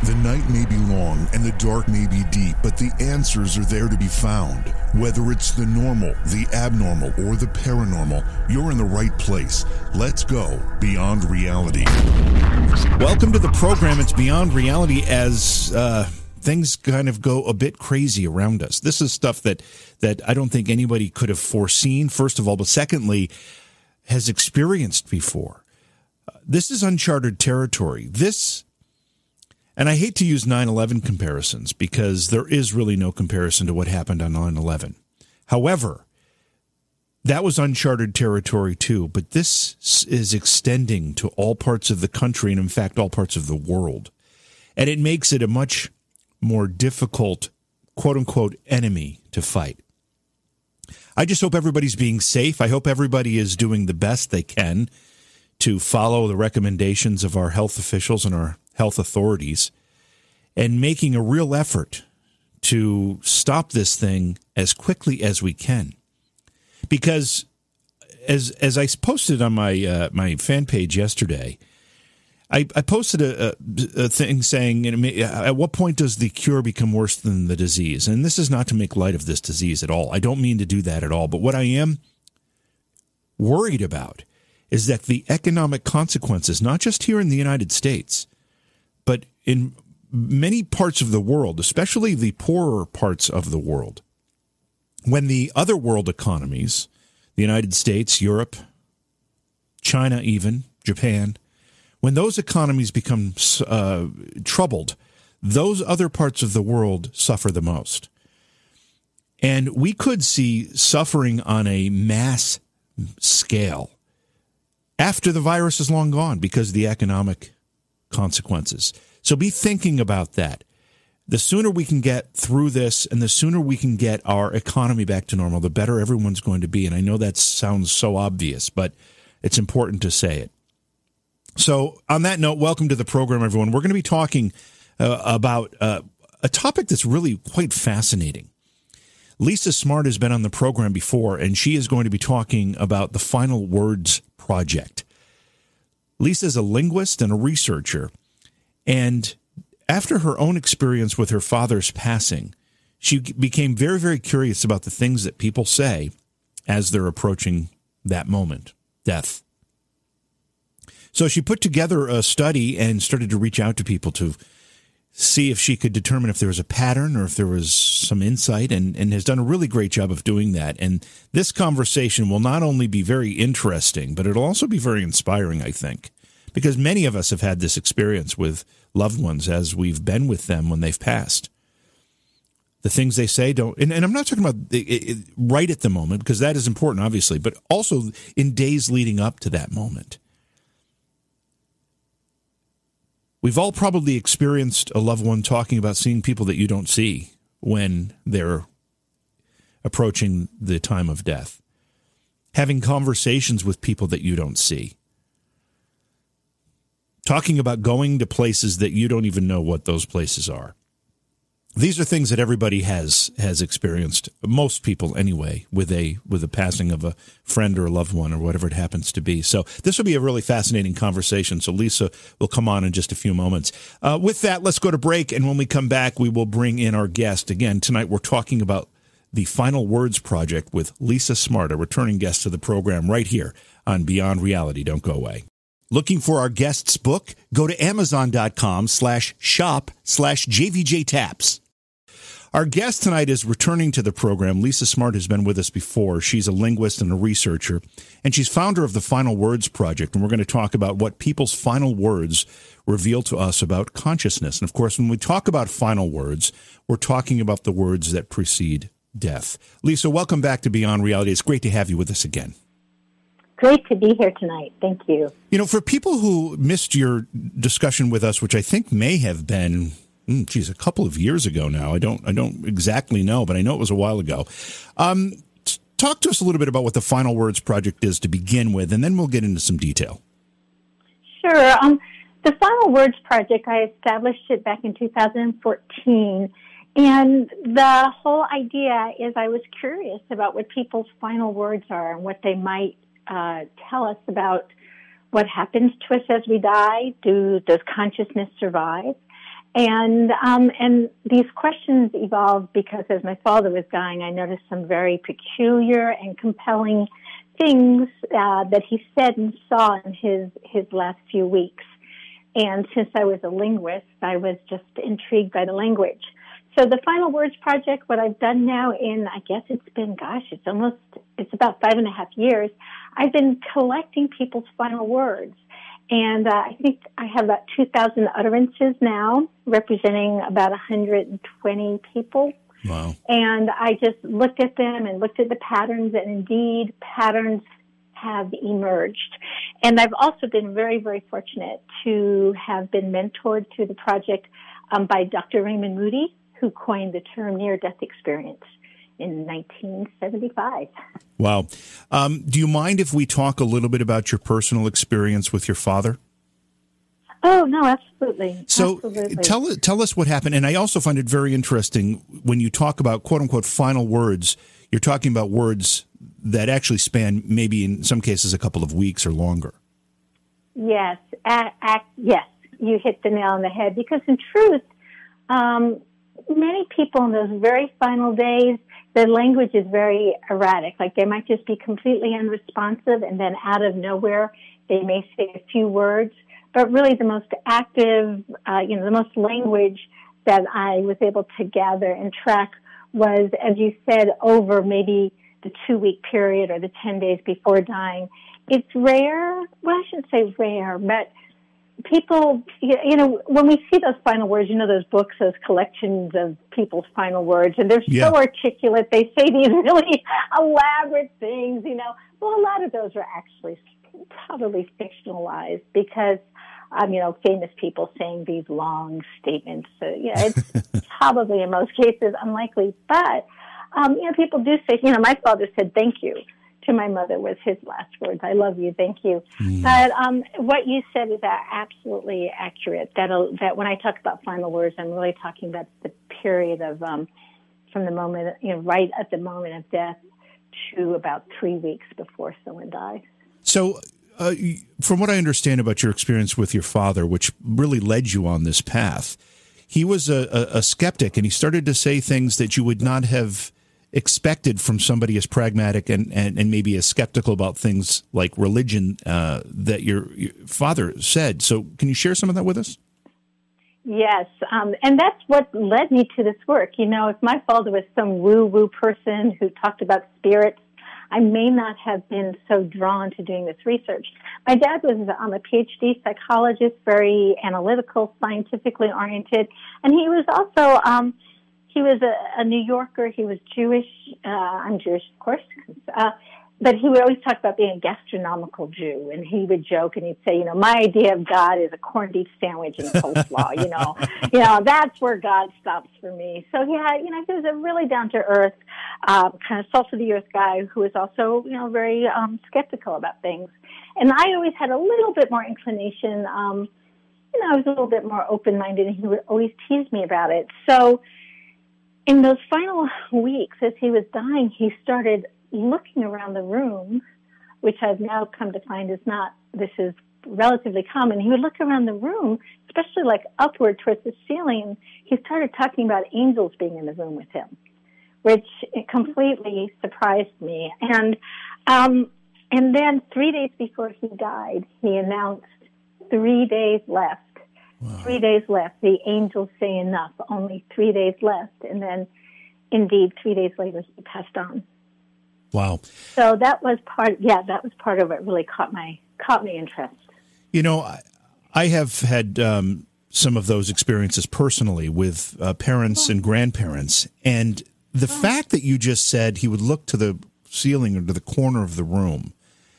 The night may be long and the dark may be deep, but the answers are there to be found. Whether it's the normal, the abnormal, or the paranormal, you're in the right place. Let's go beyond reality. Welcome to the program. It's Beyond Reality as things kind of go a bit crazy around us. This is stuff that I don't think anybody could have foreseen, first of all, but secondly, has experienced before. This is uncharted territory. And I hate to use 9/11 comparisons because there is really no comparison to what happened on 9/11. However, that was uncharted territory too, but this is extending to all parts of the country and, in fact, all parts of the world. And it makes it a much more difficult, quote-unquote, enemy to fight. I just hope everybody's being safe. I hope everybody is doing the best they can to follow the recommendations of our health officials and our health authorities and making a real effort to stop this thing as quickly as we can. Because as I posted on my fan page yesterday, I posted a thing saying, at what point does the cure become worse than the disease? And this is not to make light of this disease at all. I don't mean to do that at all. But what I am worried about is that the economic consequences, not just here in the United States, but in many parts of the world, especially the poorer parts of the world, when the other world economies, the United States, Europe, China even, Japan, when those economies become troubled, those other parts of the world suffer the most. And we could see suffering on a mass scale after the virus is long gone because of the economic consequences. So be thinking about that. The sooner we can get through this and the sooner we can get our economy back to normal, the better everyone's going to be. And I know that sounds so obvious, but it's important to say it. So on that note, welcome to the program, everyone. We're going to be talking about a topic that's really quite fascinating. Lisa Smart has been on the program before, and she is going to be talking about the Final Words Project. Lisa is a linguist and a researcher, and after her own experience with her father's passing, she became very, very curious about the things that people say as they're approaching that moment, death. So she put together a study and started to reach out to people to see if she could determine if there was a pattern or if there was some insight, and has done a really great job of doing that. And this conversation will not only be very interesting, but it'll also be very inspiring, I think, because many of us have had this experience with loved ones as we've been with them when they've passed. The things they say don't, and I'm not talking about it right at the moment, because that is important, obviously, but also in days leading up to that moment. We've all probably experienced a loved one talking about seeing people that you don't see when they're approaching the time of death. Having conversations with people that you don't see. Talking about going to places that you don't even know what those places are. These are things that everybody has experienced, most people anyway, with a passing of a friend or a loved one or whatever it happens to be. So this will be a really fascinating conversation. So Lisa will come on in just a few moments. With that, let's go to break, and when we come back, we will bring in our guest. Again, tonight we're talking about the Final Words Project with Lisa Smart, a returning guest to the program right here on Beyond Reality. Don't go away. Looking for our guest's book? Go to Amazon.com/shop/JVJ-Taps. Our guest tonight is returning to the program. Lisa Smart has been with us before. She's a linguist and a researcher, and she's founder of the Final Words Project, and we're going to talk about what people's final words reveal to us about consciousness. And, of course, when we talk about final words, we're talking about the words that precede death. Lisa, welcome back to Beyond Reality. It's great to have you with us again. Great to be here tonight. Thank you. You know, for people who missed your discussion with us, which I think may have been a couple of years ago now. I don't exactly know, but I know it was a while ago. Talk to us a little bit about what the Final Words Project is to begin with, and then we'll get into some detail. Sure. The Final Words Project, I established it back in 2014, and the whole idea is I was curious about what people's final words are and what they might tell us about what happens to us as we die. Does consciousness survive? And these questions evolved because as my father was dying, I noticed some very peculiar and compelling things that he said and saw in his last few weeks. And since I was a linguist, I was just intrigued by the language. So the Final Words Project, what I've done now I guess it's about 5.5 years, I've been collecting people's final words. And I think I have about 2,000 utterances now, representing about 120 people. Wow. And I just looked at them and looked at the patterns, and indeed, patterns have emerged. And I've also been very, very fortunate to have been mentored through the project by Dr. Raymond Moody, who coined the term near-death experience in 1975. Wow. Do you mind if we talk a little bit about your personal experience with your father? Oh, no, absolutely. So absolutely. Tell us what happened. And I also find it very interesting when you talk about quote-unquote final words, you're talking about words that actually span maybe in some cases a couple of weeks or longer. Yes, yes, you hit the nail on the head. Because in truth, many people in those very final days, their language is very erratic. Like they might just be completely unresponsive, and then out of nowhere, they may say a few words. But really the most active, the most language that I was able to gather and track was, as you said, over maybe the 2-week period or the 10 days before dying. It's rare. Well, I shouldn't say rare, but people, when we see those final words, those books, those collections of people's final words, and they're so articulate. They say these really elaborate things, Well, a lot of those are actually probably fictionalized because, famous people saying these long statements. So, it's probably in most cases unlikely. But, people do say, my father said thank you to my mother was his last words. I love you. Thank you. But what you said is absolutely accurate. That when I talk about final words, I'm really talking about the period of from the moment, right at the moment of death to about 3 weeks before someone dies. So from what I understand about your experience with your father, which really led you on this path, he was a skeptic, and he started to say things that you would not have expected from somebody as pragmatic and maybe as skeptical about things like religion that your father said. So can you share some of that with us? Yes, and that's what led me to this work. If my father was some woo-woo person who talked about spirits, I may not have been so drawn to doing this research. My dad was a PhD psychologist, very analytical, scientifically oriented, and he was also he was a New Yorker. He was Jewish. I'm Jewish, of course. But he would always talk about being a gastronomical Jew. And he would joke and he'd say, my idea of God is a corned beef sandwich and coleslaw, that's where God stops for me. So he was a really down-to-earth, kind of salt-of-the-earth guy who was also, very skeptical about things. And I always had a little bit more inclination. I was a little bit more open-minded, and he would always tease me about it. So in those final weeks, as he was dying, he started looking around the room, which I've now come to find this is relatively common. He would look around the room, especially like upward towards the ceiling. He started talking about angels being in the room with him, which completely surprised me. And then 3 days before he died, he announced 3 days left. Wow. 3 days left. The angels say enough. Only 3 days left. And then, indeed, 3 days later, he passed on. Wow. So that was part of what really caught my interest. I have had some of those experiences personally with parents and grandparents. And the fact that you just said he would look to the ceiling or to the corner of the room,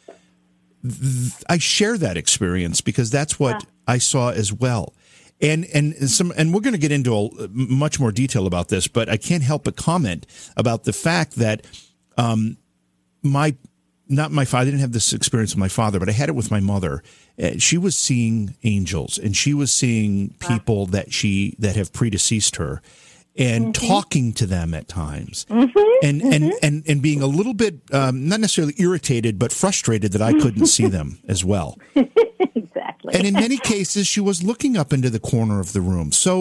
I share that experience because that's what I saw as well. And we're going to get into much more detail about this, but I can't help but comment about the fact that not my father, I didn't have this experience with my father, but I had it with my mother. She was seeing angels, and she was seeing people that have predeceased her, and talking to them at times, and being a little bit not necessarily irritated, but frustrated that I couldn't see them as well. Exactly. And in many cases, she was looking up into the corner of the room. So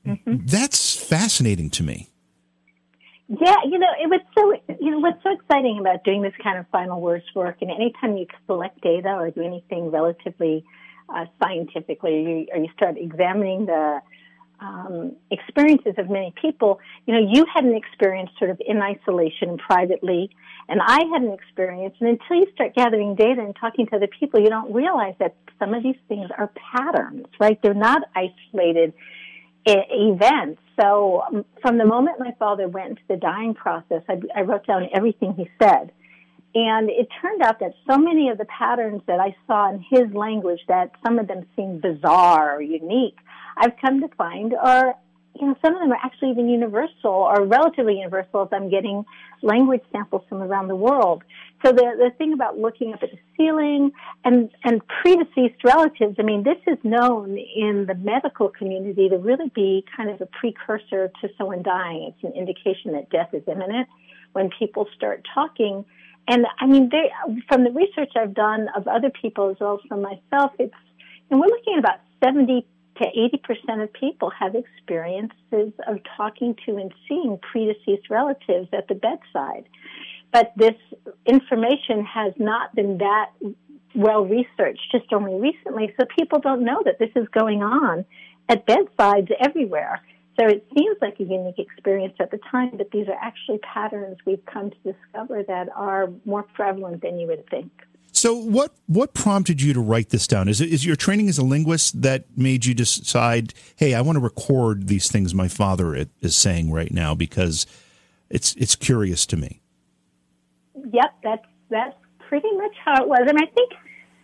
That's fascinating to me. Yeah, it was what's so exciting about doing this kind of final words work, and anytime you collect data or do anything relatively scientifically, or you start examining the experiences of many people, you had an experience sort of in isolation and privately, and I had an experience, and until you start gathering data and talking to other people, you don't realize that some of these things are patterns, right? They're not isolated events. So from the moment my father went into the dying process, I wrote down everything he said. And it turned out that so many of the patterns that I saw in his language, that some of them seemed bizarre or unique, I've come to find are, some of them are actually even universal or relatively universal as I'm getting language samples from around the world. So the thing about looking up at the ceiling and predeceased relatives, this is known in the medical community to really be kind of a precursor to someone dying. It's an indication that death is imminent when people start talking. And from the research I've done of other people as well as from myself, and we're looking at about 70 to 80% of people have experiences of talking to and seeing predeceased relatives at the bedside. But this information has not been that well researched just only recently, so people don't know that this is going on at bedsides everywhere. So it seems like a unique experience at the time, but these are actually patterns we've come to discover that are more prevalent than you would think. So what prompted you to write this down? Is your training as a linguist that made you decide, hey, I want to record these things my father is saying right now because it's curious to me? Yep, that's pretty much how it was. And I think,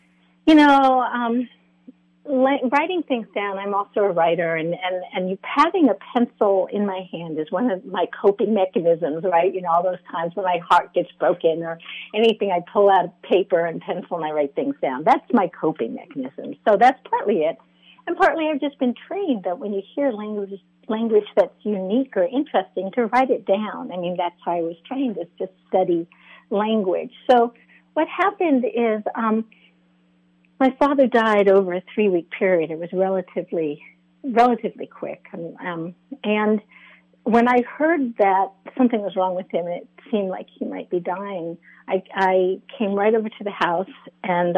writing things down, I'm also a writer, and having a pencil in my hand is one of my coping mechanisms, right? All those times when my heart gets broken or anything, I pull out a paper and pencil and I write things down. That's my coping mechanism. So that's partly it. And partly I've just been trained that when you hear language that's unique or interesting, to write it down. That's how I was trained, is to study language. So what happened is my father died over a 3-week period. It was relatively quick. And when I heard that something was wrong with him, it seemed like he might be dying, I came right over to the house, and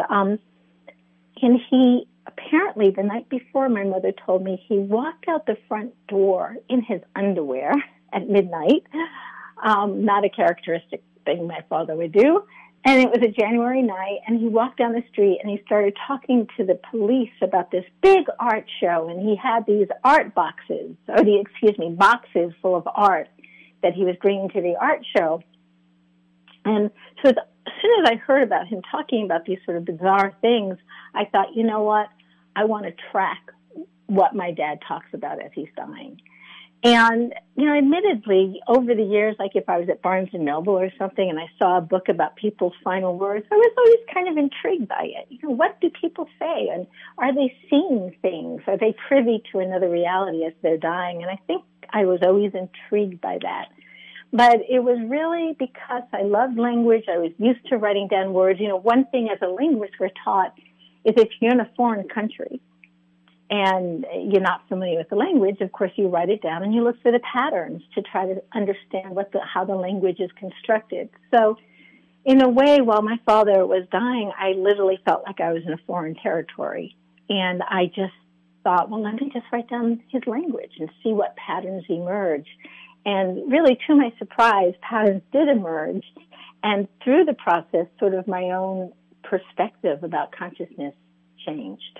he apparently, the night before, my mother told me, he walked out the front door in his underwear at midnight. Not a characteristic thing my father would do. And it was a January night, and he walked down the street, and he started talking to the police about this big art show, and he had these boxes full of art that he was bringing to the art show. And so as soon as I heard about him talking about these sort of bizarre things, I thought, you know what, I want to track what my dad talks about as he's dying. And, admittedly, over the years, like if I was at Barnes & Noble or something and I saw a book about people's final words, I was always kind of intrigued by it. What do people say? And are they seeing things? Are they privy to another reality as they're dying? And I think I was always intrigued by that. But it was really because I loved language. I was used to writing down words. One thing as a linguist we're taught is if you're in a foreign country and you're not familiar with the language, of course, you write it down and you look for the patterns to try to understand how the language is constructed. So in a way, while my father was dying, I literally felt like I was in a foreign territory. And I just thought, well, let me just write down his language and see what patterns emerge. And really, to my surprise, patterns did emerge. And through the process, sort of my own perspective about consciousness changed.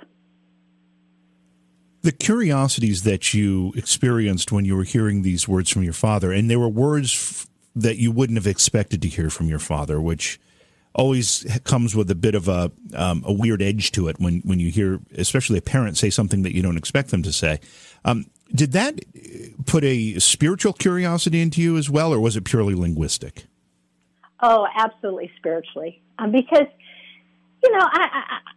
The curiosities that you experienced when you were hearing these words from your father, and they were words that you wouldn't have expected to hear from your father, which always comes with a bit of a weird edge to it when you hear, especially a parent say something that you don't expect them to say. Did that put a spiritual curiosity into you as well, or was it purely linguistic? Oh, absolutely spiritually. Because,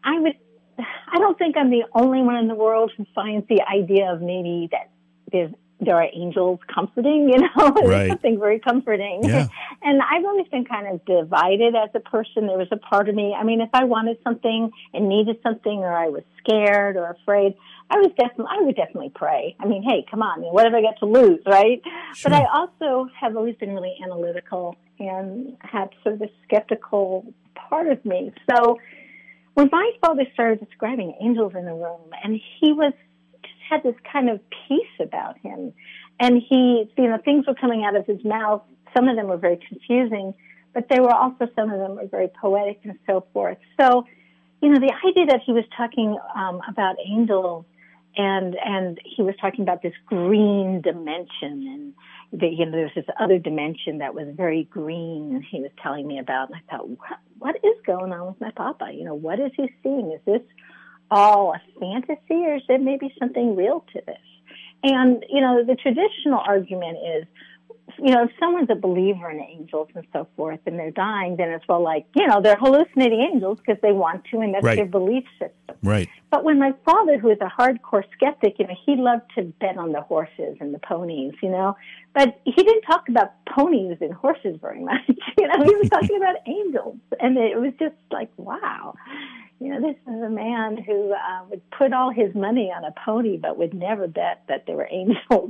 I don't think I'm the only one in the world who finds the idea of maybe that there's there are angels comforting, Right. There's something very comforting. Yeah. And I've always been kind of divided as a person. There was a part of me, I mean, if I wanted something and needed something, or I was scared or afraid, I would definitely pray. I mean, hey, come on, what have I got to lose, right? Sure. But I also have always been really analytical and had sort of a skeptical part of me. So when my father started describing angels in the room, and he had this kind of peace about him, and things were coming out of his mouth. Some of them were very confusing, but there were also some of them were very poetic and so forth. So, the idea that he was talking about angels, and he was talking about this green dimension, and there's this other dimension that was very green, and he was telling me about, and I thought, what is going on with my papa? What is he seeing? Is this all a fantasy, or is there maybe something real to this? And, the traditional argument is, if someone's a believer in angels and so forth, and they're dying, then it's they're hallucinating angels because they want to, and that's Right. their belief system. Right. But when my father, who was a hardcore skeptic, he loved to bet on the horses and the ponies, but he didn't talk about ponies and horses very much. He was talking about angels, and it was just like, wow. This is a man who would put all his money on a pony, but would never bet that there were angels,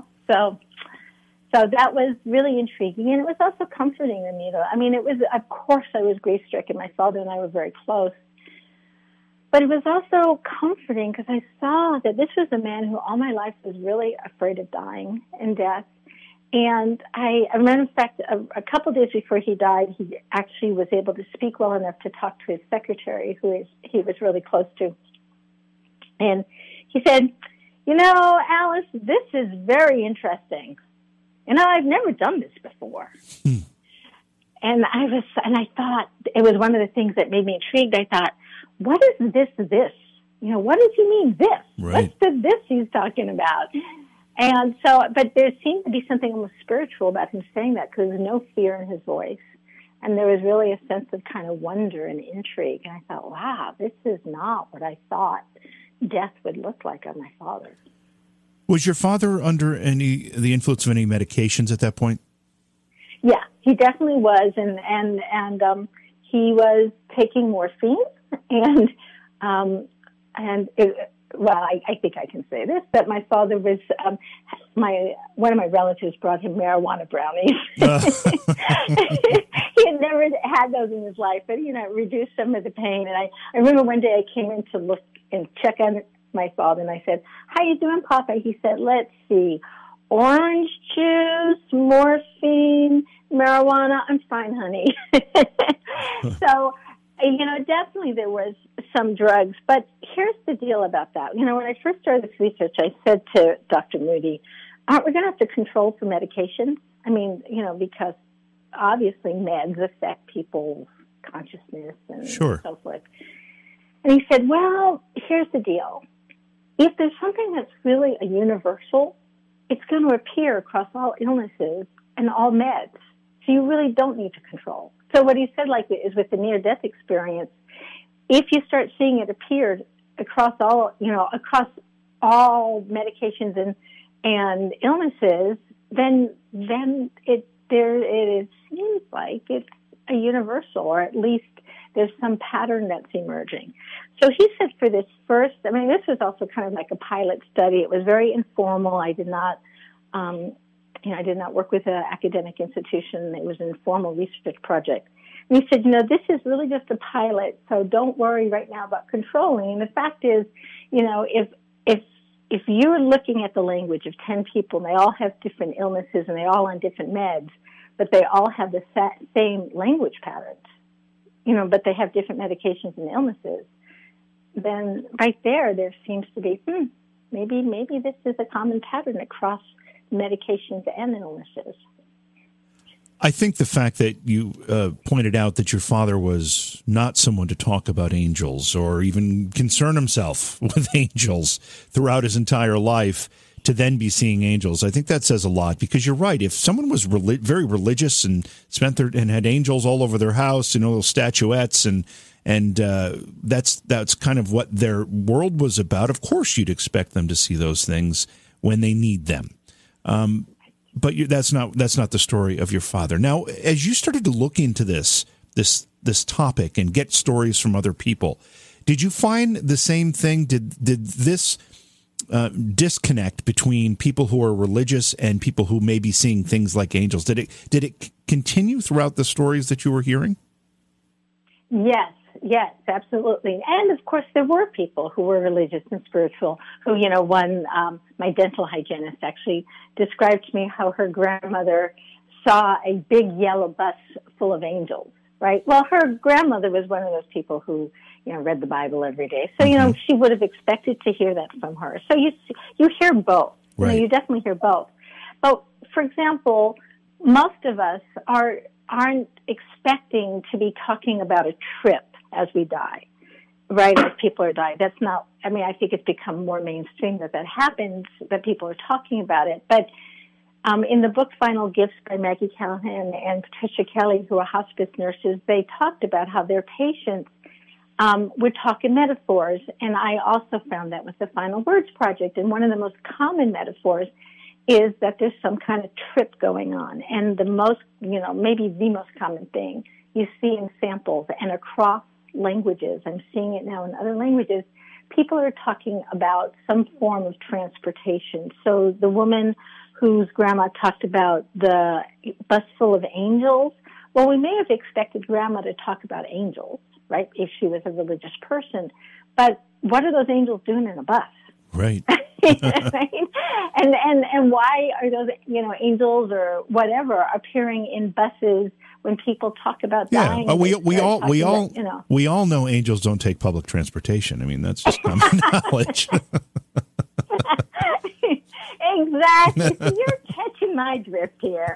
So that was really intriguing, and it was also comforting to me, though. I mean, of course, I was grief-stricken. My father and I were very close. But it was also comforting because I saw that this was a man who all my life was really afraid of dying and death. And I remember, in fact, a couple of days before he died, he actually was able to speak well enough to talk to his secretary, he was really close to. And he said, Alice, this is very interesting. I've never done this before. And I thought, it was one of the things that made me intrigued. I thought, what is this? What does he mean, this? Right. What's the this he's talking about? And so, but there seemed to be something almost spiritual about him saying that, because there was no fear in his voice. And there was really a sense of kind of wonder and intrigue. And I thought, wow, this is not what I thought death would look like on my father. Was your father under the influence of any medications at that point? Yeah, he definitely was, and he was taking morphine, I think I can say this, that my father was one of my relatives brought him marijuana brownies. He had never had those in his life, but it reduced some of the pain. And I remember one day I came in to look and check on my father, and I said, "How you doing, Papa?" He said, "Let's see, orange juice, morphine, marijuana. I'm fine, honey." So, definitely there was some drugs. But here's the deal about that. When I first started this research, I said to Dr. Moody, aren't we going to have to control for medication? I mean, because obviously meds affect people's consciousness and Sure. so forth. And he said, well, here's the deal. If there's something that's really a universal, it's going to appear across all illnesses and all meds. So you really don't need to control. So what he said, is with the near-death experience, if you start seeing it appear across all medications and illnesses, then it seems like it's a universal, or at least there's some pattern that's emerging. So he said for this first, this was also kind of like a pilot study. It was very informal. I did not work with an academic institution. It was an informal research project. And he said, this is really just a pilot, so don't worry right now about controlling. And the fact is, if you're looking at the language of 10 people and they all have different illnesses and they're all on different meds, but they all have the same language patterns, but they have different medications and illnesses, then right there seems to be, maybe this is a common pattern across medications and illnesses. I think the fact that you pointed out that your father was not someone to talk about angels or even concern himself with angels throughout his entire life, to then be seeing angels, I think that says a lot, because you're right. If someone was very religious and and had angels all over their house, little statuettes, and that's kind of what their world was about, of course you'd expect them to see those things when they need them. But that's not the story of your father. Now, as you started to look into this topic and get stories from other people, did you find the same thing? Did this disconnect between people who are religious and people who may be seeing things like angels, did it continue throughout the stories that you were hearing? Yes, absolutely. And of course, there were people who were religious and spiritual who, my dental hygienist actually described to me how her grandmother saw a big yellow bus full of angels, right? Well, her grandmother was one of those people who, read the Bible every day. So, she would have expected to hear that from her. So you hear both. Right. You definitely hear both. But, for example, most of us aren't expecting to be talking about a trip as we die, right, as people are dying. That's not, I think it's become more mainstream that happens, that people are talking about it. But in the book Final Gifts by Maggie Callahan and Patricia Kelly, who are hospice nurses, they talked about how their patients would talk in metaphors. And I also found that with the Final Words Project. And one of the most common metaphors is that there's some kind of trip going on. And the most, maybe the most common thing you see in samples and across languages, I'm seeing it now in other languages, people are talking about some form of transportation. So the woman whose grandma talked about the bus full of angels, well, we may have expected grandma to talk about angels, right, if she was a religious person. But what are those angels doing in a bus? Right. Right? And why are those, angels or whatever appearing in buses when people talk about dying? Yeah, we all know angels don't take public transportation. That's just common knowledge. Exactly. You're catching my drift here.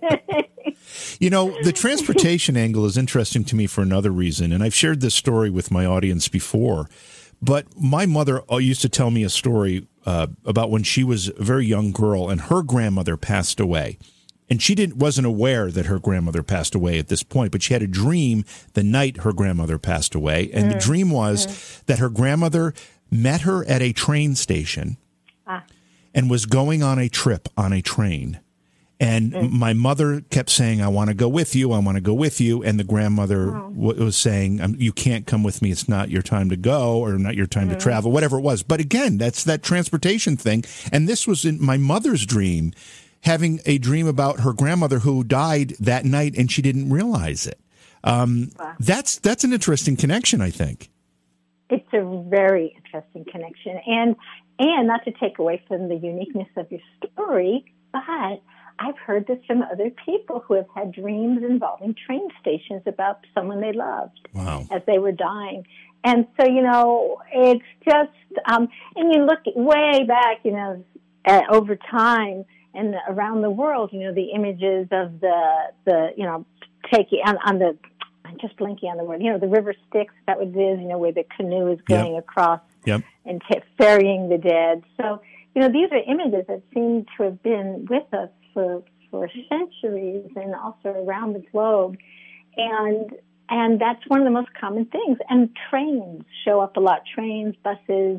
The transportation angle is interesting to me for another reason, and I've shared this story with my audience before. But my mother used to tell me a story about when she was a very young girl and her grandmother passed away. And she wasn't aware that her grandmother passed away at this point, but she had a dream the night her grandmother passed away. And the dream was that her grandmother met her at a train station and was going on a trip on a train. And my mother kept saying, I want to go with you. I want to go with you. And the grandmother was saying, you can't come with me. It's not your time to go or not your time to travel, whatever it was. But again, that's that transportation thing. And this was in my mother's dream, having a dream about her grandmother who died that night and she didn't realize it. That's an interesting connection, I think. It's a very interesting connection. And not to take away from the uniqueness of your story, but I've heard this from other people who have had dreams involving train stations about someone they loved as they were dying. And so, it's just, and you look way back, over time and around the world, the images of the taking on the, I'm just blanking on the word, the river Styx, that was, where the canoe is going across and ferrying the dead. So, these are images that seem to have been with us for centuries and also around the globe. And that's one of the most common things. And trains show up a lot. Trains, buses,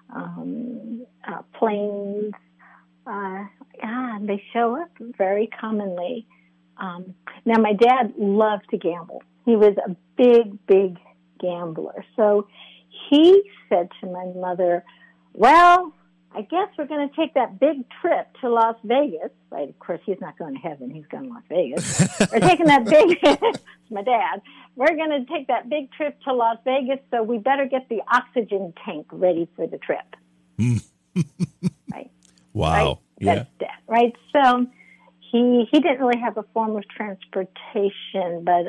planes. They show up very commonly. Now, my dad loved to gamble. He was a big, big gambler. So he said to my mother, well, I guess we're going to take that big trip to Las Vegas. Right? Of course, he's not going to heaven. He's going to Las Vegas. We're taking that big, my dad, we're going to take that big trip to Las Vegas, so we better get the oxygen tank ready for the trip. Right? Wow. Right? Yeah. That's death, right? So he didn't really have a form of transportation, but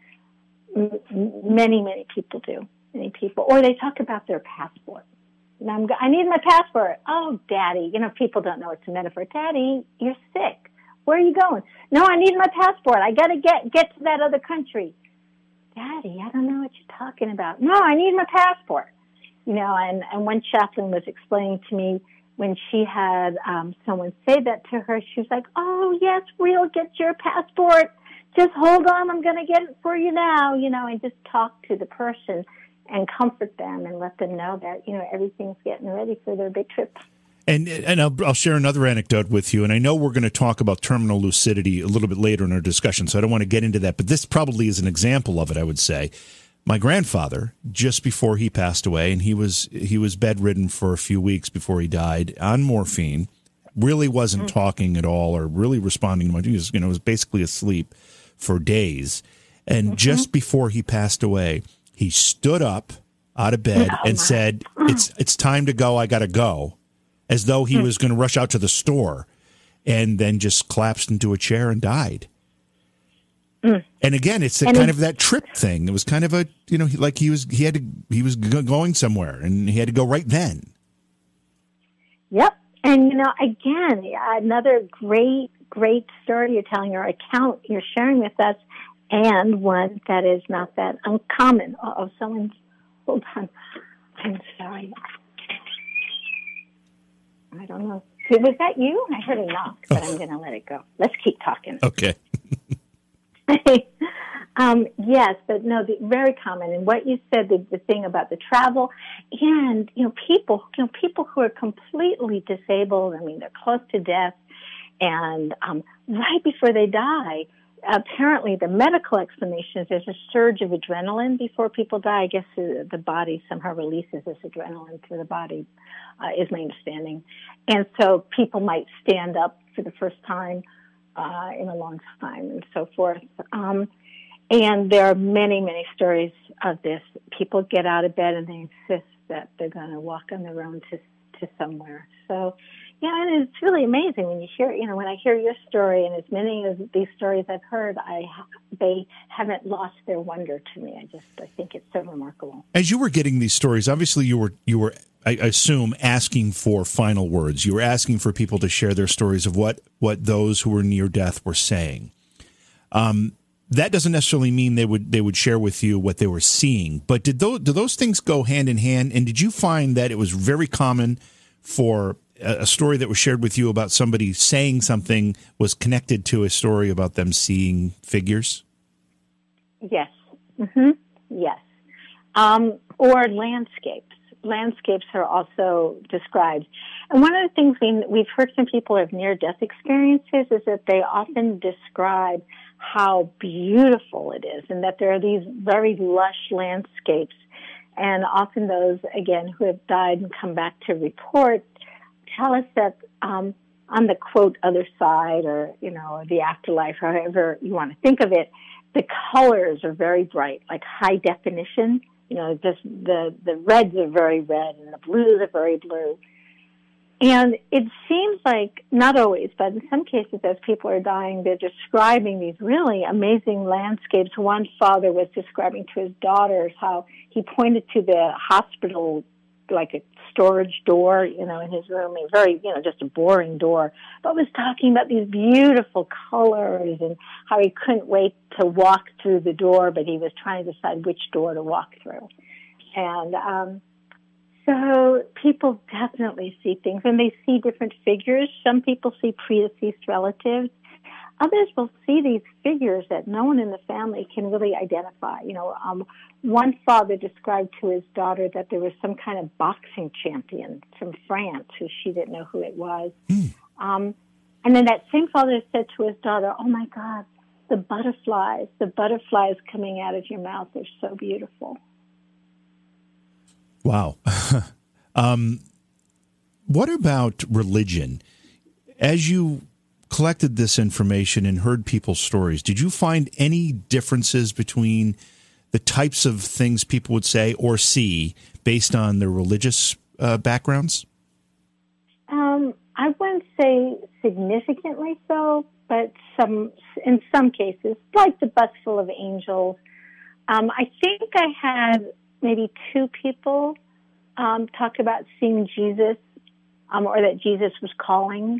many people do. Many people. Or they talk about their passport. I need my passport. Oh, Daddy. People don't know it's a metaphor. Daddy, you're sick. Where are you going? No, I need my passport. I got to get to that other country. Daddy, I don't know what you're talking about. No, I need my passport. And one chaplain was explaining to me when she had someone say that to her, she was like, oh, yes, we'll get your passport. Just hold on. I'm going to get it for you now, and just talk to the person and comfort them and let them know that, everything's getting ready for their big trip. And I'll share another anecdote with you, and I know we're going to talk about terminal lucidity a little bit later in our discussion, so I don't want to get into that, but this probably is an example of it, I would say. My grandfather, just before he passed away, and he was bedridden for a few weeks before he died on morphine, really wasn't talking at all or really responding to much. He was basically asleep for days. And just before he passed away, he stood up out of bed and said, it's time to go, I got to go, as though he was going to rush out to the store, and then just collapsed into a chair and died. And again, it's kind of that trip thing. It was kind of a, like he was going somewhere and he had to go right then. Yep. And, again, another great story you're telling, or account you're sharing with us, and one that is not that uncommon. Hold on. I'm sorry. I don't know. Was that you? I heard a knock, but I'm going to let it go. Let's keep talking. Okay. Yes, but no, very common. And what you said, the thing about the travel, and people who are completely disabled. I mean, they're close to death, and right before they die, apparently the medical explanation is there's a surge of adrenaline before people die. I guess the body somehow releases this adrenaline through the body, is my understanding, and so people might stand up for the first time in a long time, and so forth. And there are many, many stories of this. People get out of bed and they insist that they're going to walk on their own to somewhere. So, and it's really amazing when you hear, when I hear your story, and as many of these stories I've heard, they haven't lost their wonder to me. I think it's so remarkable. As you were getting these stories, obviously you were, I assume, asking for final words. You were asking for people to share their stories of what those who were near death were saying. That doesn't necessarily mean they would share with you what they were seeing. But do those things go hand in hand? And did you find that it was very common for a story that was shared with you about somebody saying something was connected to a story about them seeing figures? Yes. Yes. Or landscapes. Landscapes are also described. And one of the things we've heard from people of near-death experiences is that they often describe how beautiful it is, and that there are these very lush landscapes. And often those, again, who have died and come back to report tell us that on the, quote, other side, or, the afterlife, however you want to think of it, the colors are very bright, like high definition. Just the reds are very red and the blues are very blue. And it seems like, not always, but in some cases, as people are dying, they're describing these really amazing landscapes. One father was describing to his daughters how he pointed to the hospital, like a storage door, in his room, a very, just a boring door, but was talking about these beautiful colors and how he couldn't wait to walk through the door, but he was trying to decide which door to walk through. And so people definitely see things, and they see different figures. Some people see predeceased relatives. Others will see these figures that no one in the family can really identify. One father described to his daughter that there was some kind of boxing champion from France who she didn't know who it was. And then that same father said to his daughter, "Oh my God, the butterflies coming out of your mouth, they're so beautiful." Wow. What about religion? As you collected this information and heard people's stories, did you find any differences between the types of things people would say or see based on their religious backgrounds? I wouldn't say significantly so, but in some cases, like the bus full of angels. I think I had maybe two people talk about seeing Jesus, or that Jesus was calling.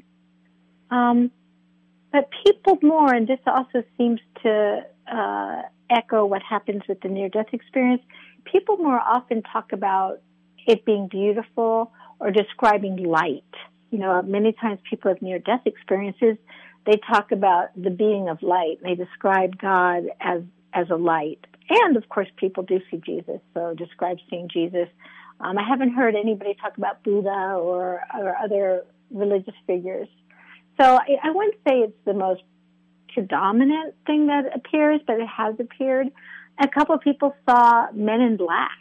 But people more, and this also seems to echo what happens with the near-death experience, people more often talk about it being beautiful or describing light. Many times people have near-death experiences, they talk about the being of light. They describe God as a light. And, of course, people do see Jesus, so describe seeing Jesus I haven't heard anybody talk about Buddha or other religious figures. So I wouldn't say it's the most predominant thing that appears, but it has appeared. A couple of people saw men in black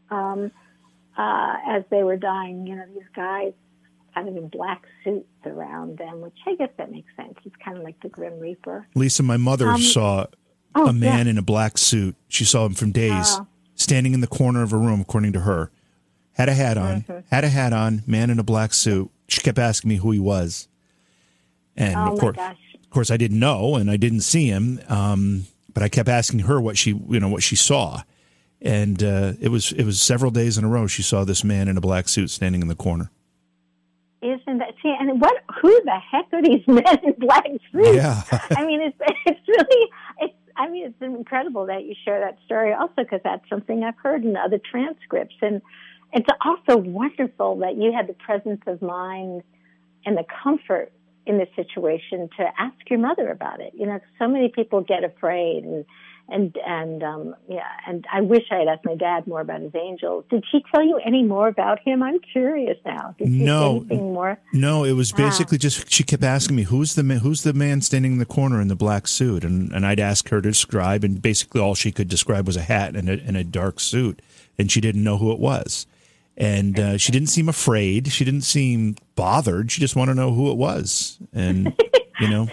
as they were dying. You know, these guys kind of in black suits around them, which I guess that makes sense. It's kind of like the Grim Reaper. Lisa, my mother saw a man in a black suit. She saw him from days, standing in the corner of a room, according to her. Had a hat on, man in a black suit. She kept asking me who he was. And of course, I didn't know, and I didn't see him. But I kept asking her what she saw. And it was several days in a row she saw this man in a black suit standing in the corner. Isn't that, see, and who the heck are these men in black suits? Yeah. I mean, it's incredible that you share that story also, because that's something I've heard in other transcripts. And it's also wonderful that you had the presence of mind and the comfort in this situation to ask your mother about it. You know, so many people get afraid and I wish I had asked my dad more about his angels. Did she tell you any more about him? I'm curious now. Did she say anything more? No, it was basically just, she kept asking me, who's the man standing in the corner in the black suit? And I'd ask her to describe, and basically all she could describe was a hat and a dark suit, and she didn't know who it was. And she didn't seem afraid. She didn't seem bothered. She just wanted to know who it was. And, you know.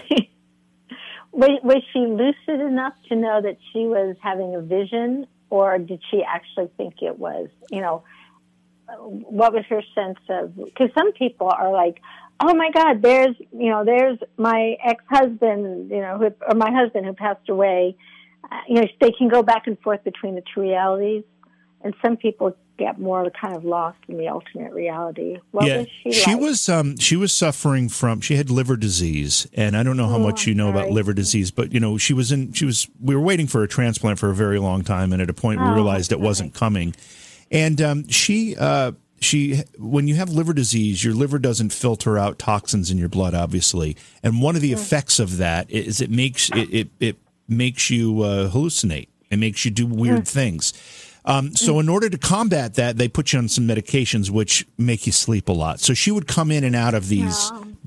Was she lucid enough to know that she was having a vision, or did she actually think it was, you know, what was her sense of, because some people are like, oh my God, there's my ex-husband, you know, or my husband who passed away. You know, they can go back and forth between the two realities. And some people get more kind of lost in the alternate reality. What was she like? She was suffering from, she had liver disease, and I don't know how much you know about liver disease, but you know, we were waiting for a transplant for a very long time, and at a point we realized it wasn't coming. And she when you have liver disease, your liver doesn't filter out toxins in your blood, obviously. And one of the effects of that is it makes you hallucinate. It makes you do weird things. So in order to combat that, they put you on some medications which make you sleep a lot. So she would come in and out of these,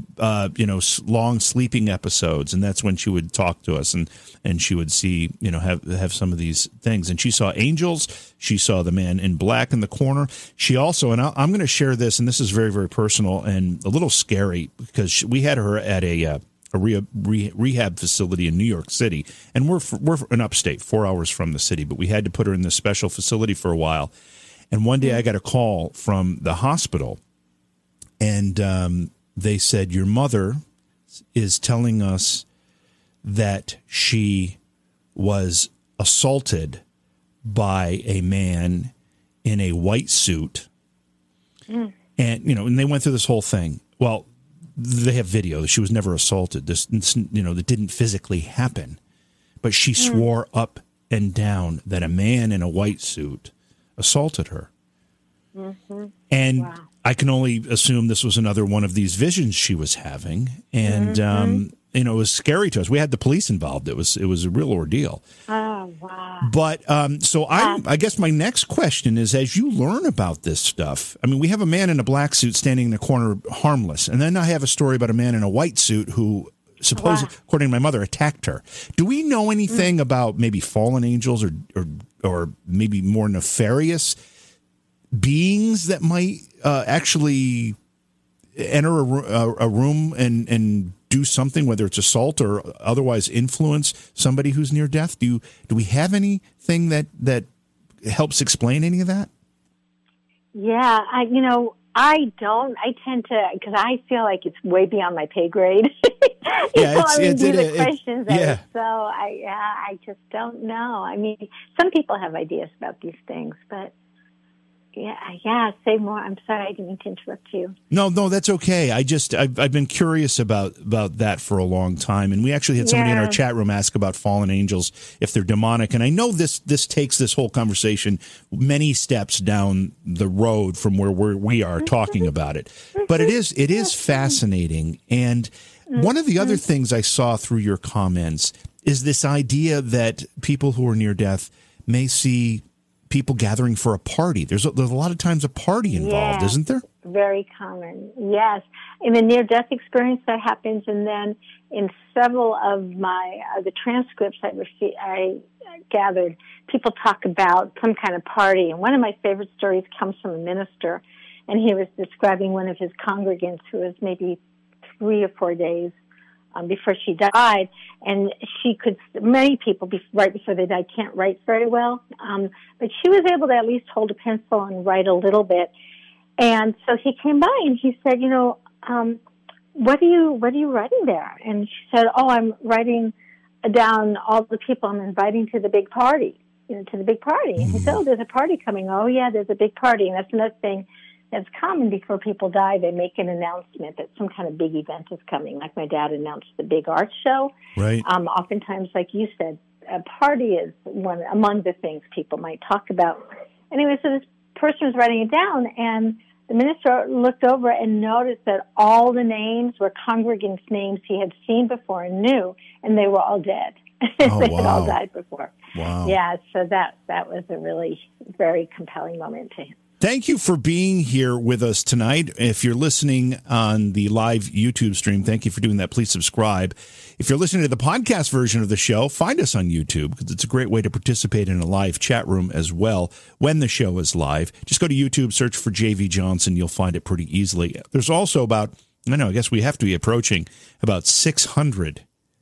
long sleeping episodes, and that's when she would talk to us, and she would see, you know, have some of these things. And she saw angels. She saw the man in black in the corner. She also, and I'm going to share this, and this is very, very personal and a little scary, because we had her at a rehab facility in New York City, and we're in upstate, 4 hours from the city, but we had to put her in this special facility for a while. And one day I got a call from the hospital, and they said, your mother is telling us that she was assaulted by a man in a white suit. And, you know, and they went through this whole thing. Well, they have video. She was never assaulted. This, you know, that didn't physically happen. But she swore up and down that a man in a white suit assaulted her. And I can only assume this was another one of these visions she was having. And, you know, it was scary to us. We had the police involved. It was a real ordeal. Oh, wow. But so I guess my next question is, as you learn about this stuff, I mean, we have a man in a black suit standing in the corner harmless. And then I have a story about a man in a white suit who supposedly, according to my mother, attacked her. Do we know anything about maybe fallen angels or maybe more nefarious beings that might actually enter a room and do something, whether it's assault or otherwise influence somebody who's near death? Do we have anything that helps explain any of that? Yeah, I don't. I tend to, because I feel like it's way beyond my pay grade. Questions. Yeah. So I just don't know. I mean, some people have ideas about these things, but yeah. Say more. I'm sorry, I didn't mean to interrupt you. No, that's okay. I've been curious about that for a long time, and we actually had somebody in our chat room ask about fallen angels, if they're demonic. And I know this takes this whole conversation many steps down the road from where we are talking about it, but it is fascinating. And one of the other things I saw through your comments is this idea that people who are near death may see people gathering for a party. There's a lot of times a party involved, isn't there? Very common, yes. In the near-death experience, that happens, and then in several of my the transcripts I gathered, people talk about some kind of party. And one of my favorite stories comes from a minister, and he was describing one of his congregants who was maybe 3 or 4 days before she died, and many people right before they die can't write very well, but she was able to at least hold a pencil and write a little bit. And so he came by and he said, what are you writing there? And she said, oh, I'm writing down all the people I'm inviting to the big party, to the big party. And he said, oh, there's a party coming. Oh, yeah, there's a big party. And that's another thing that's common before people die. They make an announcement that some kind of big event is coming. Like my dad announced the big art show. Right. Oftentimes, like you said, a party is one among the things people might talk about. Anyway, so this person was writing it down, and the minister looked over and noticed that all the names were congregants' names he had seen before and knew, and they were all dead. Oh, they wow. had all died before. Wow. Yeah, so that was a really very compelling moment to him. Thank you for being here with us tonight. If you're listening on the live YouTube stream, thank you for doing that. Please subscribe. If you're listening to the podcast version of the show, find us on YouTube, because it's a great way to participate in a live chat room as well when the show is live. Just go to YouTube, search for J.V. Johnson. You'll find it pretty easily. There's also I guess we have to be approaching about 600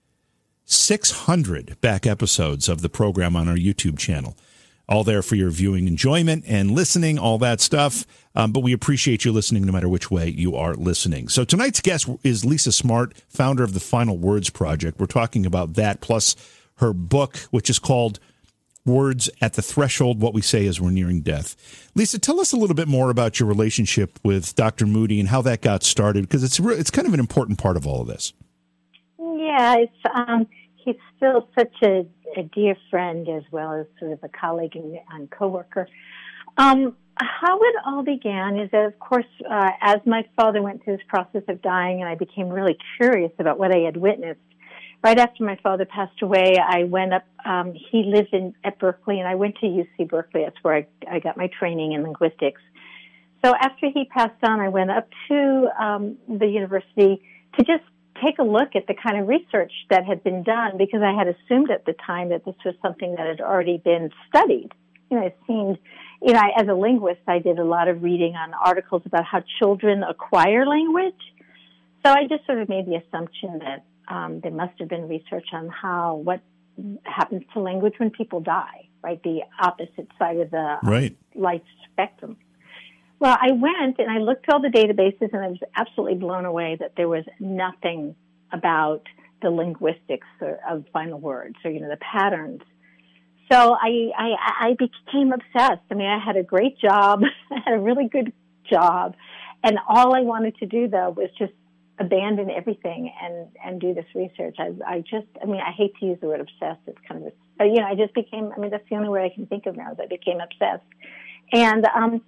back episodes of the program on our YouTube channel. All there for your viewing enjoyment and listening, all that stuff. But we appreciate you listening no matter which way you are listening. So tonight's guest is Lisa Smart, founder of the Final Words Project. We're talking about that, plus her book, which is called Words at the Threshold, What We Say As We're Nearing Death. Lisa, tell us a little bit more about your relationship with Dr. Moody and how that got started, because it's kind of an important part of all of this. Yeah, he's still such a dear friend as well as sort of a colleague and coworker. How it all began is that, of course, as my father went through this process of dying and I became really curious about what I had witnessed, right after my father passed away, I went up, he lived at Berkeley, and I went to UC Berkeley. That's where I got my training in linguistics. So after he passed on, I went up to the university to just take a look at the kind of research that had been done, because I had assumed at the time that this was something that had already been studied. It seemed, as a linguist, I did a lot of reading on articles about how children acquire language. So I just sort of made the assumption that there must have been research on what happens to language when people die, right? The opposite side of the life spectrum. Well, I went and I looked at all the databases, and I was absolutely blown away that there was nothing about the linguistics of final words or, the patterns. So I became obsessed. I mean, I had a great job. I had a really good job. And all I wanted to do, though, was just abandon everything and do this research. I hate to use the word obsessed. It's kind of, I just became, that's the only word I can think of now, is I became obsessed. And,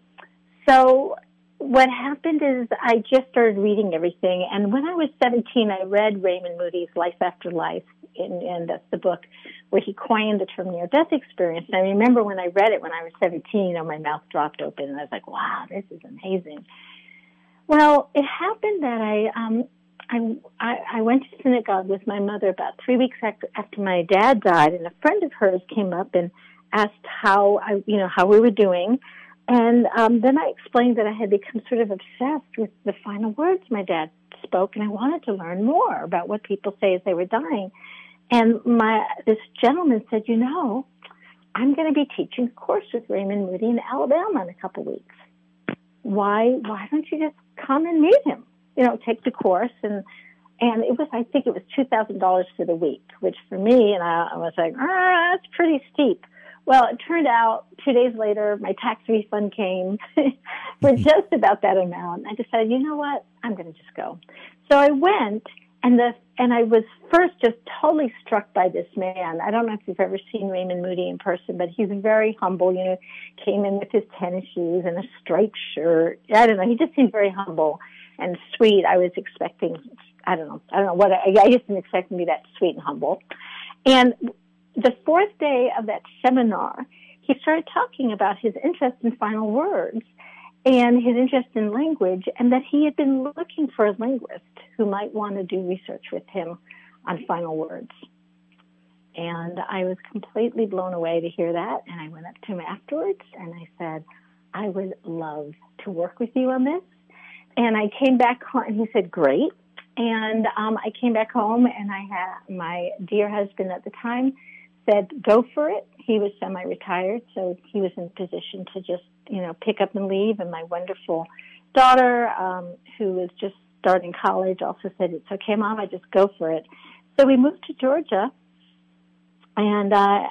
so what happened is I just started reading everything. And when I was 17, I read Raymond Moody's Life After Life, and that's the book where he coined the term near-death experience. And I remember when I read it when I was 17, my mouth dropped open, and I was like, wow, this is amazing. Well, it happened that I went to synagogue with my mother about 3 weeks after my dad died, and a friend of hers came up and asked how we were doing. And then I explained that I had become sort of obsessed with the final words my dad spoke, and I wanted to learn more about what people say as they were dying. And this gentleman said, I'm going to be teaching a course with Raymond Moody in Alabama in a couple of weeks. Why don't you just come and meet him? Take the course. And I think it was $2,000 for the week, which for me, and I was like, that's pretty steep. Well, it turned out 2 days later, my tax refund came for just about that amount. I decided, you know what, I'm going to just go. So I went, and I was first just totally struck by this man. I don't know if you've ever seen Raymond Moody in person, but he's very humble. Came in with his tennis shoes and a striped shirt. I don't know. He just seemed very humble and sweet. I was expecting, I don't know what. I just didn't expect him to be that sweet and humble. And the fourth day of that seminar, he started talking about his interest in final words and his interest in language, and that he had been looking for a linguist who might want to do research with him on final words. And I was completely blown away to hear that, and I went up to him afterwards, and I said, I would love to work with you on this. And I came back home, and he said, great. And I came back home, and I had my dear husband at the time said, go for it. He was semi-retired, so he was in a position to just, pick up and leave. And my wonderful daughter, who was just starting college, also said, it's okay, Mom, I just go for it. So we moved to Georgia, and I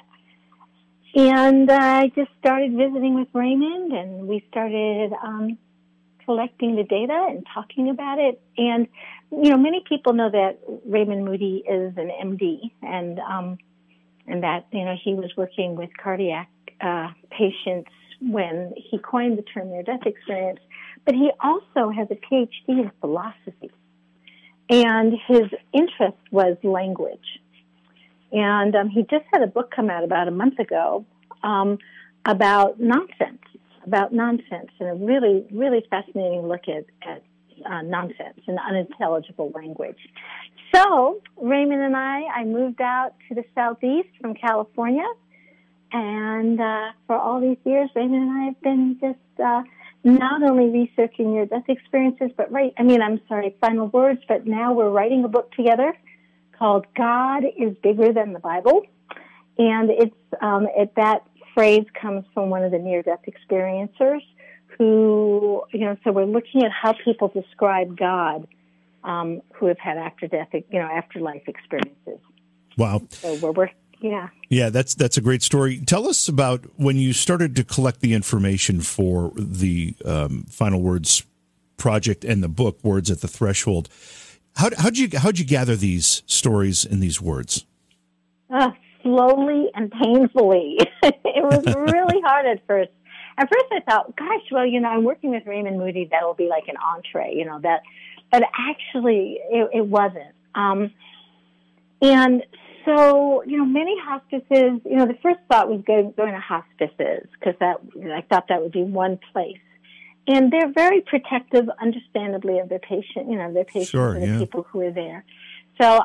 just started visiting with Raymond, and we started collecting the data and talking about it. And, many people know that Raymond Moody is an MD, and that, he was working with cardiac patients when he coined the term near-death experience. But he also has a PhD in philosophy, and his interest was language. And he just had a book come out about a month ago about nonsense, and a really, really fascinating look at nonsense and unintelligible language. So Raymond and I moved out to the Southeast from California, and for all these years, Raymond and I have been just not only researching near-death experiences, but final words, but now we're writing a book together called God is Bigger Than the Bible. And it's that phrase comes from one of the near-death experiencers who, so we're looking at how people describe God who have had afterlife experiences. Wow. So we're working. Yeah. Yeah, that's a great story. Tell us about when you started to collect the information for the Final Words project and the book, Words at the Threshold. How'd you gather these stories and these words? Slowly and painfully. It was really hard at first. At first I thought, gosh, well, I'm working with Raymond Moody. That'll be like an entree, that. But actually, it wasn't. And so, many hospices, the first thought was going to hospices, because I thought that would be one place. And they're very protective, understandably, of their patient, their patients sure, and the yeah. people who are there. So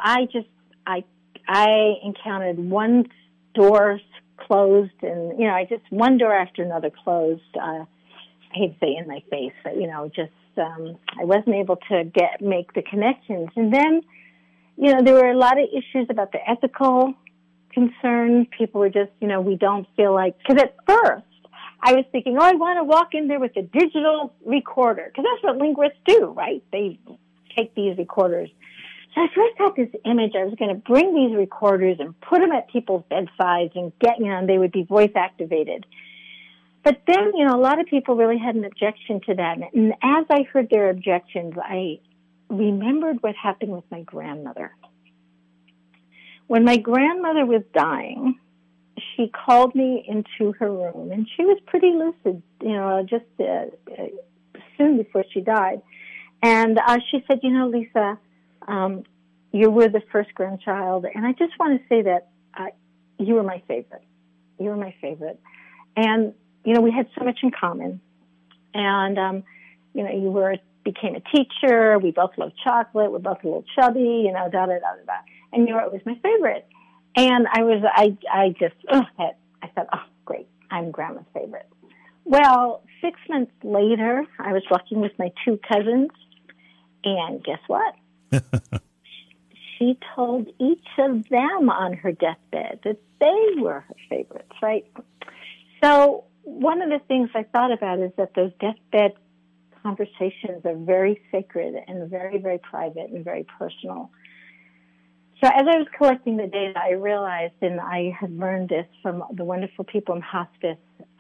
I encountered one door closed, and, one door after another closed. I hate to say in my face, but, I wasn't able to make the connections. And then, there were a lot of issues about the ethical concerns. People were just, we don't feel like, because at first I was thinking, I want to walk in there with a digital recorder, because that's what linguists do, right? They take these recorders. So I first had this image. I was going to bring these recorders and put them at people's bedsides and and they would be voice activated. But then, a lot of people really had an objection to that. And as I heard their objections, I remembered what happened with my grandmother. When my grandmother was dying, she called me into her room, and she was pretty lucid, just soon before she died. And she said, Lisa, you were the first grandchild, and I just want to say that you were my favorite. You were my favorite. And, we had so much in common. And, you became a teacher. We both loved chocolate. We're both a little chubby, And you were always my favorite. And I said, oh, great. I'm Grandma's favorite. Well, 6 months later, I was walking with my two cousins, and guess what? She told each of them on her deathbed that they were her favorites, right? So one of the things I thought about is that those deathbed conversations are very sacred and very, very private and very personal. So as I was collecting the data, I realized, and I had learned this from the wonderful people in hospice,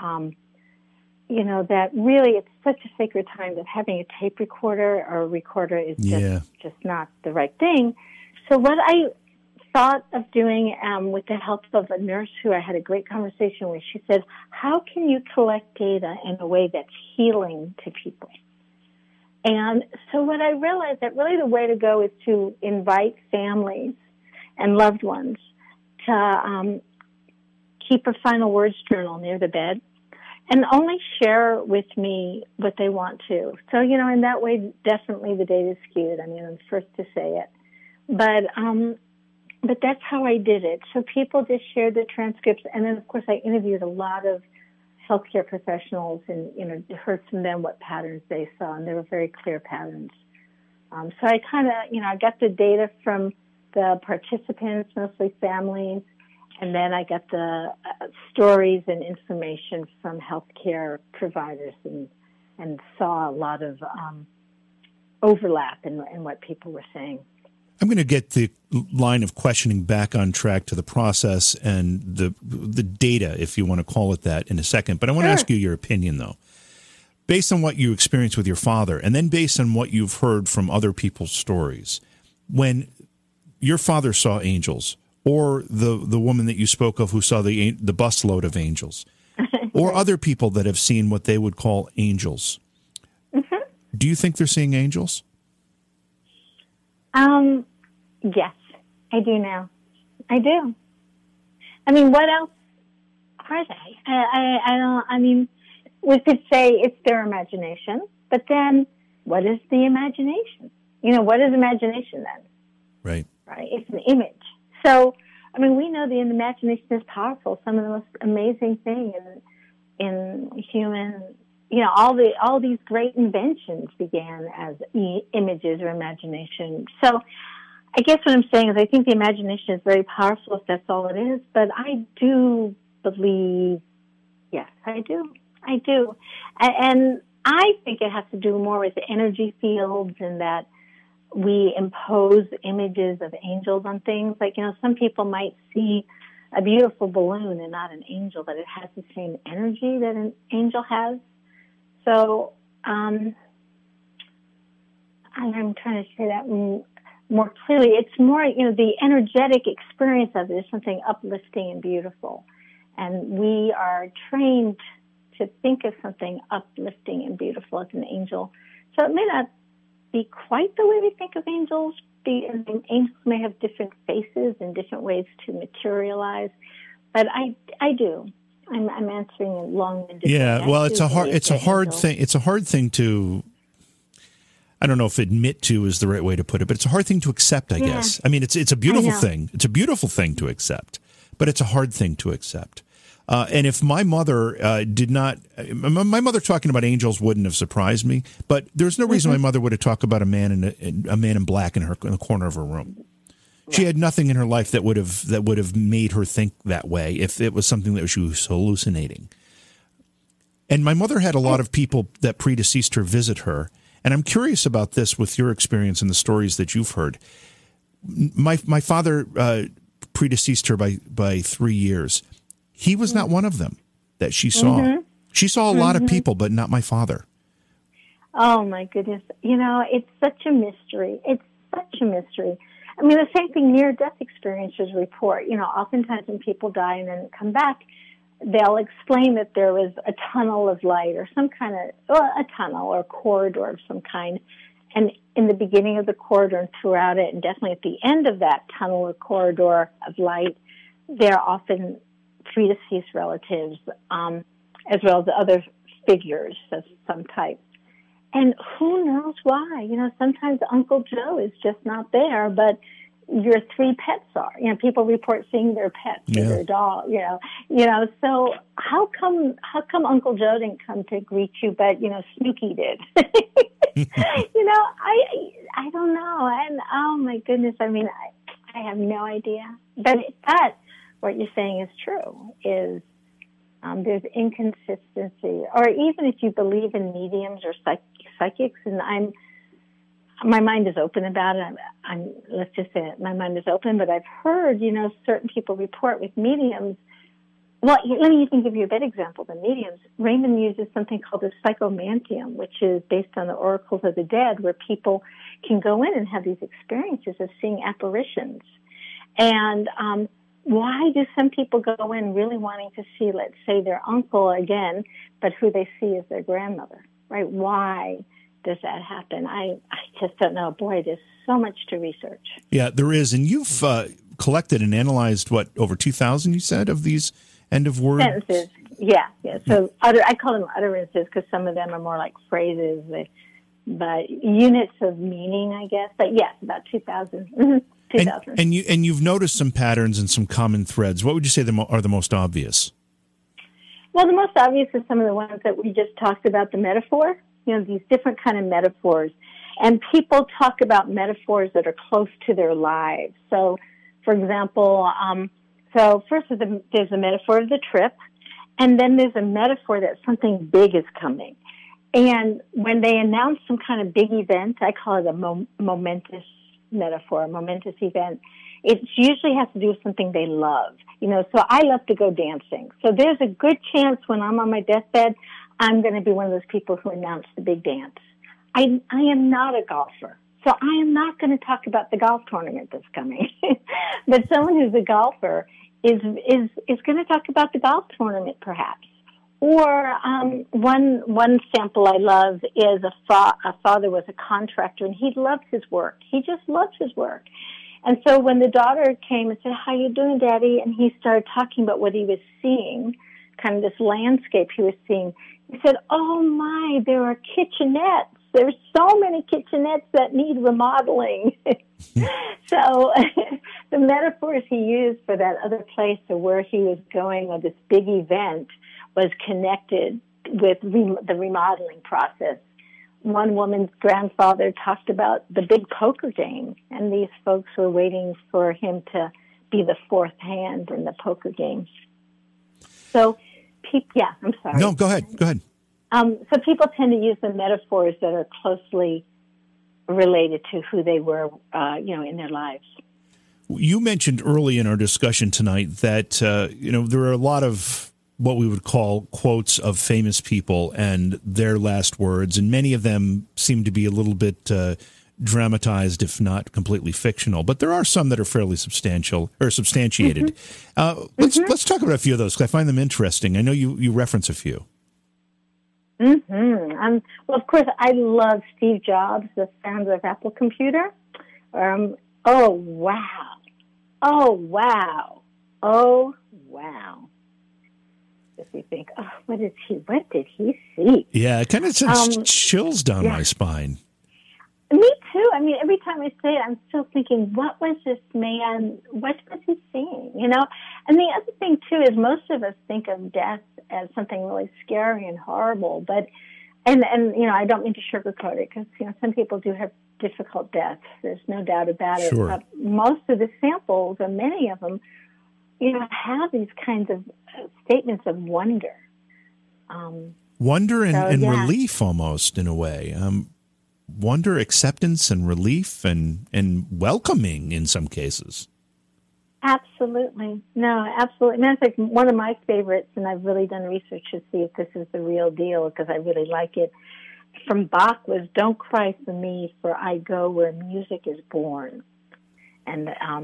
that really it's such a sacred time that having a tape recorder or a recorder is just not the right thing. So what I thought of doing with the help of a nurse who I had a great conversation with, she said, how can you collect data in a way that's healing to people? And so what I realized that really the way to go is to invite families and loved ones to keep a final words journal near the bed, and only share with me what they want to. So, in that way, definitely the data is skewed. I mean, I'm the first to say it. But that's how I did it. So people just shared the transcripts. And then, of course, I interviewed a lot of healthcare professionals and, heard from them what patterns they saw. And there were very clear patterns. So I kind of, I got the data from the participants, mostly families. And then I got the stories and information from healthcare providers and saw a lot of overlap in what people were saying. I'm going to get the line of questioning back on track to the process and the data, if you want to call it that, in a second. But I want to ask you your opinion, though. Based on what you experienced with your father, and then based on what you've heard from other people's stories, when your father saw angels, or the woman that you spoke of who saw the busload of angels, or other people that have seen what they would call angels, do you think they're seeing angels? Yes, I do now. I do. I mean, what else are they? I don't, I mean, we could say it's their imagination, but then what is the imagination? What is imagination then? Right. Right. It's an image. So, I mean, we know the imagination is powerful. Some of the most amazing things in human, all these great inventions began as images or imagination. So I guess what I'm saying is I think the imagination is very powerful if that's all it is, but I do believe, yes, I do. And I think it has to do more with the energy fields and that we impose images of angels on things. Like, some people might see a beautiful balloon and not an angel, but it has the same energy that an angel has. So, I'm trying to say that more clearly. It's more, the energetic experience of it is something uplifting and beautiful. And we are trained to think of something uplifting and beautiful as an angel. So it may not be quite the way we think of angels. Angels may have different faces and different ways to materialize. But I do. I'm answering it long-winded. Yeah, well, it's a hard thing. It's a hard thing to, I don't know if admit to is the right way to put it, but it's a hard thing to accept, I guess. I mean, it's a beautiful thing. It's a beautiful thing to accept, but it's a hard thing to accept. And if my mother did not, my mother talking about angels wouldn't have surprised me, but there's no reason my mother would have talked about a man in black in the corner of her room. She had nothing in her life that would have made her think that way if it was something that she was hallucinating. And my mother had a lot of people that predeceased her visit her. And I'm curious about this with your experience and the stories that you've heard. My father predeceased her by 3 years. He was not one of them that she saw. She saw a lot of people, but not my father. Oh, my goodness. It's such a mystery. I mean, the same thing near-death experiencers report. Oftentimes when people die and then come back, they'll explain that there was a tunnel of light or some kind of, a tunnel or corridor of some kind. And in the beginning of the corridor and throughout it, and definitely at the end of that tunnel or corridor of light, there are often predeceased relatives, as well as other figures of some type. And who knows why? Sometimes Uncle Joe is just not there, but your 3 pets are. People report seeing their pets or their dog. So how come Uncle Joe didn't come to greet you, but Snooky did? I don't know. And oh my goodness, I mean, I have no idea. But what you're saying is true. Is there's inconsistency, or even if you believe in mediums or psychics, and my mind is open about it. Let's just say it, my mind is open, but I've heard, certain people report with mediums. Well, let me even give you a better example than mediums. Raymond uses something called a psychomantium, which is based on the oracles of the dead, where people can go in and have these experiences of seeing apparitions. And why do some people go in really wanting to see, let's say, their uncle again, but who they see is their grandmother, right? Why does that happen? I just don't know. Boy, there's so much to research. Yeah, there is. And you've collected and analyzed, over 2,000, you said, of these end of word? Sentences. Yeah. So I call them utterances because some of them are more like phrases, but units of meaning, I guess. But yes, about 2000. Mm-hmm. 2000. And you've noticed some patterns and some common threads. What would you say are the most obvious? Well, the most obvious is some of the ones that we just talked about, the metaphor, these different kind of metaphors. And people talk about metaphors that are close to their lives. So, for example, first there's a metaphor of the trip, and then there's a metaphor that something big is coming. And when they announce some kind of big event, I call it a momentous metaphor, a momentous event. It usually has to do with something they love. So I love to go dancing. So there's a good chance when I'm on my deathbed, I'm going to be one of those people who announce the big dance. I am not a golfer, so I am not going to talk about the golf tournament that's coming. But someone who's a golfer is going to talk about the golf tournament, perhaps. Or one sample I love is a father was a contractor, and he loved his work. He just loved his work. And so when the daughter came and said, "How you doing, Daddy?" and he started talking about what he was seeing, kind of this landscape he was seeing, he said, "Oh my, there are kitchenettes. There's so many kitchenettes that need remodeling." So the metaphors he used for that other place or where he was going or this big event was connected with the remodeling process. One woman's grandfather talked about the big poker game, and these folks were waiting for him to be the fourth hand in the poker game. So, I'm sorry. No, go ahead. So people tend to use the metaphors that are closely related to who they were, in their lives. You mentioned early in our discussion tonight that, there are a lot of what we would call quotes of famous people and their last words, and many of them seem to be a little bit dramatized, if not completely fictional. But there are some that are fairly substantiated. Mm-hmm. Let's talk about a few of those because I find them interesting. I know you reference a few. Mm-hmm. Well, of course, I love Steve Jobs, the founder of Apple Computer. Oh, wow. Oh, wow. Oh, wow. If you think, what did he see? Yeah, it kind of sends chills down my spine. Me too. I mean, every time I say it, I'm still thinking, what was this man, what was he seeing, And the other thing, too, is most of us think of death as something really scary and horrible, but, and I don't mean to sugarcoat it, because, some people do have difficult deaths. There's no doubt about it. Sure. But most of the samples, or many of them, have these kinds of statements of wonder. Wonder and relief almost, in a way. Wonder, acceptance, and relief, and welcoming in some cases. Absolutely. No, absolutely. That's like one of my favorites, and I've really done research to see if this is the real deal because I really like it. From Bach was, "Don't cry for me, for I go where music is born." And,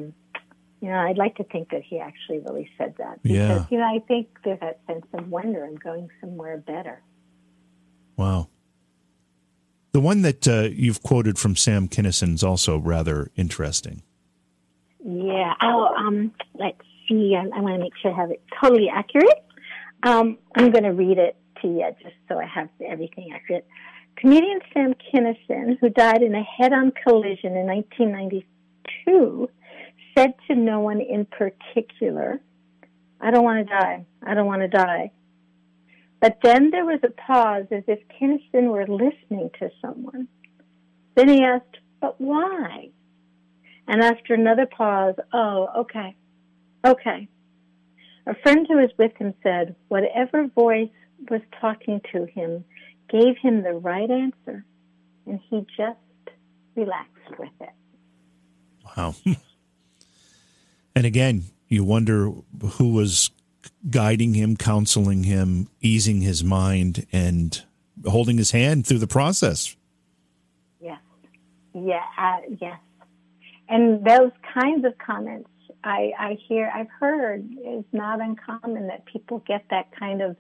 I'd like to think that he actually really said that. Because, I think there's that sense of wonder and going somewhere better. Wow. The one that you've quoted from Sam Kinison is also rather interesting. Yeah. Let's see. I want to make sure I have it totally accurate. I'm going to read it to you just so I have everything accurate. Comedian Sam Kinison, who died in a head-on collision in 1992, said to no one in particular, "I don't want to die. I don't want to die." But then there was a pause as if Kinison were listening to someone. Then he asked, "But why?" And after another pause, "Oh, okay. A friend who was with him said, whatever voice was talking to him gave him the right answer, and he just relaxed with it." Wow. And again, you wonder who was guiding him, counseling him, easing his mind, and holding his hand through the process. Yes. Yes. And those kinds of comments I've heard, it's not uncommon that people get that kind of,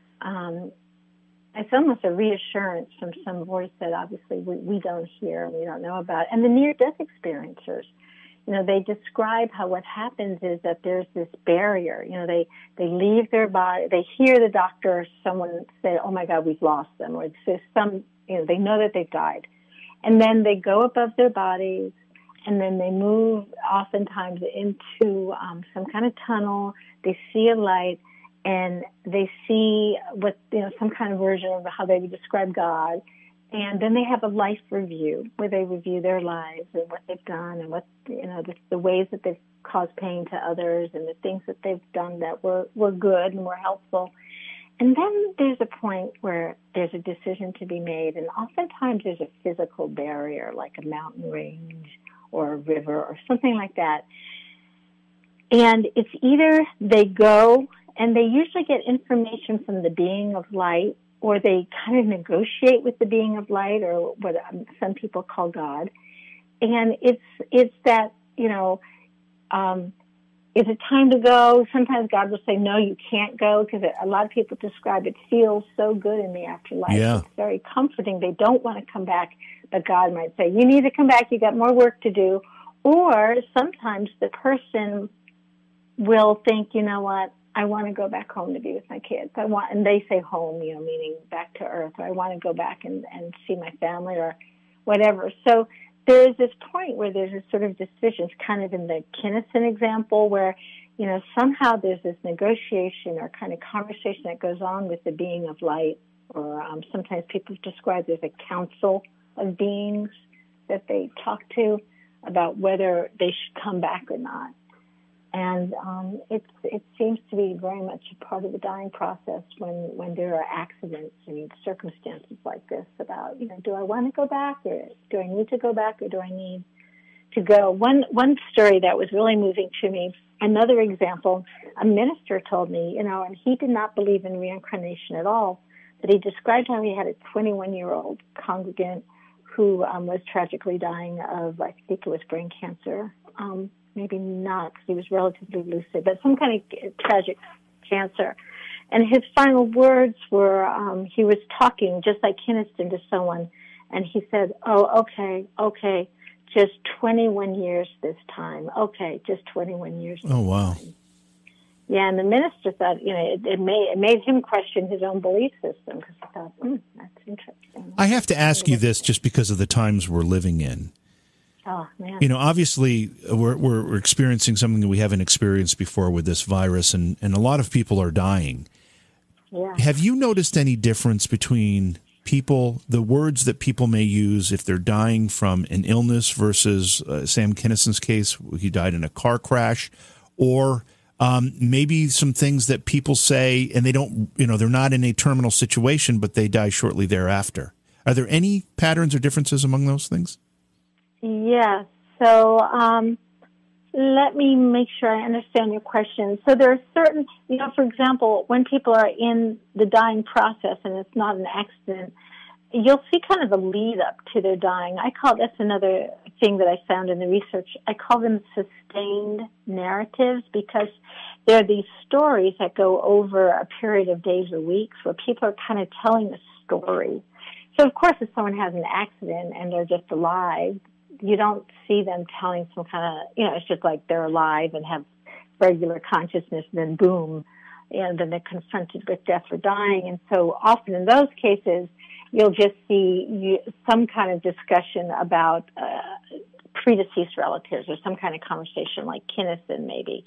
it's almost a reassurance from some voice that obviously we don't hear and we don't know about. And the near-death experiencers, they describe how what happens is that there's this barrier. They leave their body, they hear the doctor or someone say, oh my God, we've lost them, or there's they know that they've died. And then they go above their bodies, and then they move oftentimes into some kind of tunnel. They see a light, and they see some kind of version of how they would describe God. And then they have a life review where they review their lives and what they've done and what, the ways that they've caused pain to others and the things that they've done that were good and were helpful. And then there's a point where there's a decision to be made, and oftentimes there's a physical barrier like a mountain range or a river or something like that. And it's either they go and they usually get information from the being of light, or they kind of negotiate with the being of light, or what some people call God. And it's that, is it time to go? Sometimes God will say, no, you can't go, because a lot of people describe it feels so good in the afterlife. Yeah. It's very comforting. They don't want to come back, but God might say, you need to come back. You got more work to do. Or sometimes the person will think, you know what? I want to go back home to be with my kids. And they say home, meaning back to earth. Or I want to go back and see my family or whatever. So there is this point where there's a sort of decision. It's kind of in the Kinnison example where, somehow there's this negotiation or kind of conversation that goes on with the being of light. Or sometimes people describe there's a council of beings that they talk to about whether they should come back or not. And it seems to be very much a part of the dying process when there are accidents and circumstances like this about, do I want to go back, or do I need to go back, or do I need to go? One story that was really moving to me, another example, a minister told me, and he did not believe in reincarnation at all, but he described how he had a 21-year-old congregant who was tragically dying of, I think it was brain cancer. Maybe not, because he was relatively lucid, but some kind of tragic cancer. And his final words were, he was talking just like Kinnison to someone, and he said, oh, okay, just 21 years this time. Okay, just 21 years this Oh, wow. time. Yeah, and the minister thought, it made him question his own belief system, because he thought, that's interesting. I have to ask you this just because of the times we're living in. Oh, man. Obviously, we're experiencing something that we haven't experienced before with this virus, and a lot of people are dying. Yeah. Have you noticed any difference between people, the words that people may use if they're dying from an illness versus Sam Kinnison's case, he died in a car crash, or maybe some things that people say and they don't, they're not in a terminal situation, but they die shortly thereafter? Are there any patterns or differences among those things? Yes. So let me make sure I understand your question. So there are certain, for example, when people are in the dying process and it's not an accident, you'll see kind of a lead up to their dying. That's another thing that I found in the research. I call them sustained narratives, because they're these stories that go over a period of days or weeks where people are kind of telling a story. So, of course, if someone has an accident and they're just alive, you don't see them telling some kind of, it's just like they're alive and have regular consciousness, and then boom, and then they're confronted with death or dying. And so often in those cases, you'll just see some kind of discussion about predeceased relatives, or some kind of conversation like Kinnison maybe,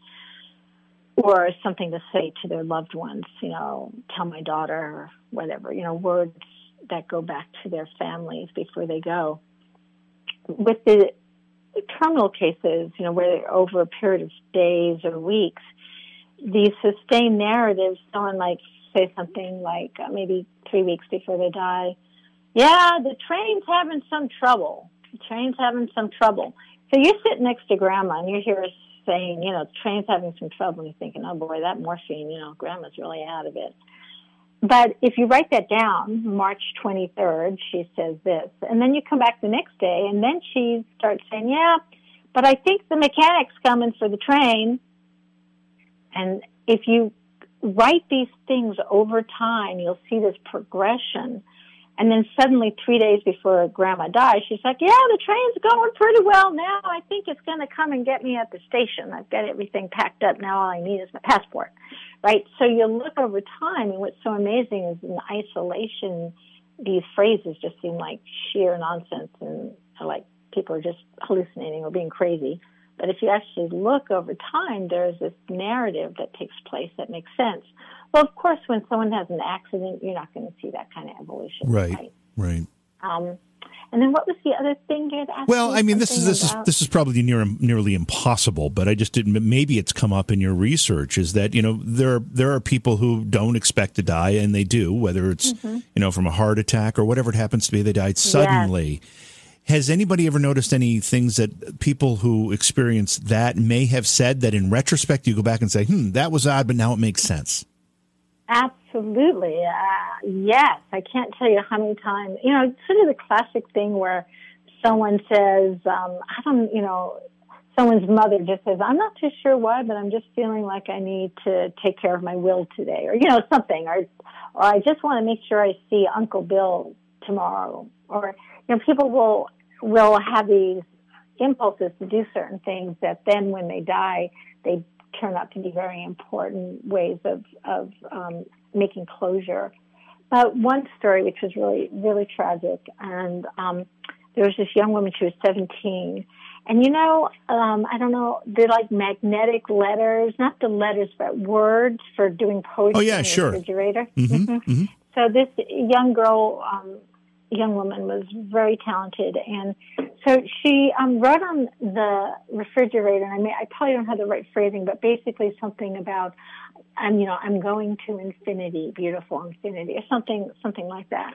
or something to say to their loved ones, tell my daughter, or whatever, words that go back to their families before they go. With the terminal cases, where they're over a period of days or weeks, these sustained narratives, someone might say something like maybe 3 weeks before they die, yeah, the train's having some trouble. So you sit next to Grandma and you hear her saying, the train's having some trouble, and you're thinking, oh boy, that morphine, Grandma's really out of it. But if you write that down, March 23rd, she says this, and then you come back the next day, and then she starts saying, yeah, but I think the mechanic's coming for the train. And if you write these things over time, you'll see this progression. And then suddenly 3 days before Grandma died, she's like, yeah, the train's going pretty well now. I think it's going to come and get me at the station. I've got everything packed up. Now all I need is my passport, right? So you look over time, and what's so amazing is in isolation, these phrases just seem like sheer nonsense and like people are just hallucinating or being crazy. But if you actually look over time, there's this narrative that takes place that makes sense. Well, of course, when someone has an accident, you're not going to see that kind of evolution. Right. And then what was the other thing you had asked? Well, I mean, this is probably nearly impossible, but I just didn't. Maybe it's come up in your research. Is that there are people who don't expect to die, and they do, whether it's from a heart attack or whatever it happens to be. They died suddenly. Yes. Has anybody ever noticed any things that people who experience that may have said that in retrospect you go back and say, that was odd, but now it makes sense? Absolutely. Yes. I can't tell you how many times, it's sort of the classic thing where someone says, someone's mother just says, I'm not too sure why, but I'm just feeling like I need to take care of my will today, or, something, or I just want to make sure I see Uncle Bill tomorrow, or, people will have these impulses to do certain things that then when they die, they turn out to be very important ways of making closure. But one story, which was really, really tragic, and there was this young woman, she was 17, and I don't know, they're like magnetic letters, not the letters, but words for doing poetry in the refrigerator. So this young woman was very talented, and so she wrote on the refrigerator, and I probably don't have the right phrasing, but basically something about, I'm going to infinity, beautiful infinity, or something like that.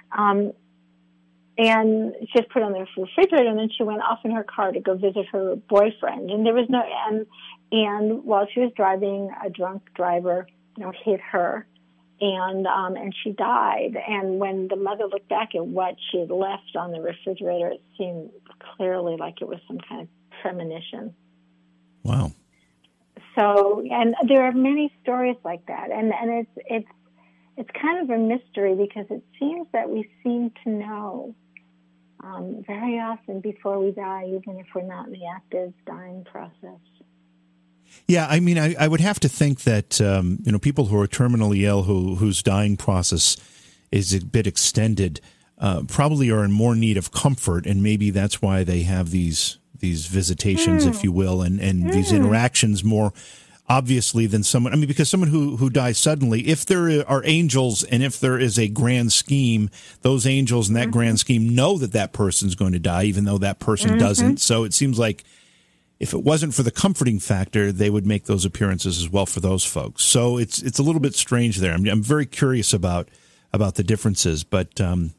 And she just put it on the refrigerator, and then she went off in her car to go visit her boyfriend, and there was and while she was driving, a drunk driver, hit her. And she died. And when the mother looked back at what she had left on the refrigerator, it seemed clearly like it was some kind of premonition. Wow. So, and there are many stories like that, and it's kind of a mystery because it seems that we seem to know very often before we die, even if we're not in the active dying process. Yeah, I mean, I would have to think that people who are terminally ill, whose dying process is a bit extended, probably are in more need of comfort, and maybe that's why they have these visitations, if you will, and these interactions more obviously than someone. I mean, because someone who dies suddenly, if there are angels and if there is a grand scheme, those angels and that grand scheme know that person's going to die, even though that person doesn't. So it seems like, if it wasn't for the comforting factor, they would make those appearances as well for those folks. So it's a little bit strange there. I'm very curious about the differences, but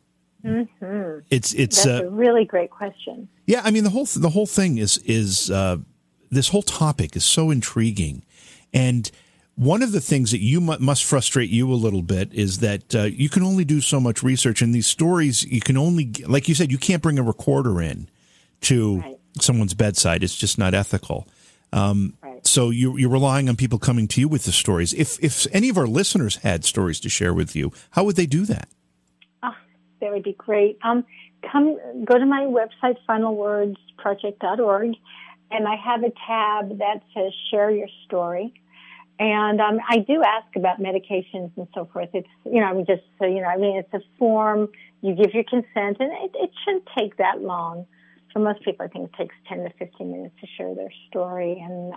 it's that's a really great question. Yeah, I mean the whole thing is this whole topic is so intriguing, and one of the things that you must frustrate you a little bit is that you can only do so much research, and these stories you can only, like you said, you can't bring a recorder in to. Right. Someone's bedside. It's just not ethical. So you're relying on people coming to you with the stories. If any of our listeners had stories to share with you, how would they do that? Oh, that would be great. Go to my website, finalwordsproject.org, and I have a tab that says share your story. And I do ask about medications and so forth. It's, just so it's a form. You give your consent, and it shouldn't take that long. For most people, I think it takes 10 to 15 minutes to share their story, and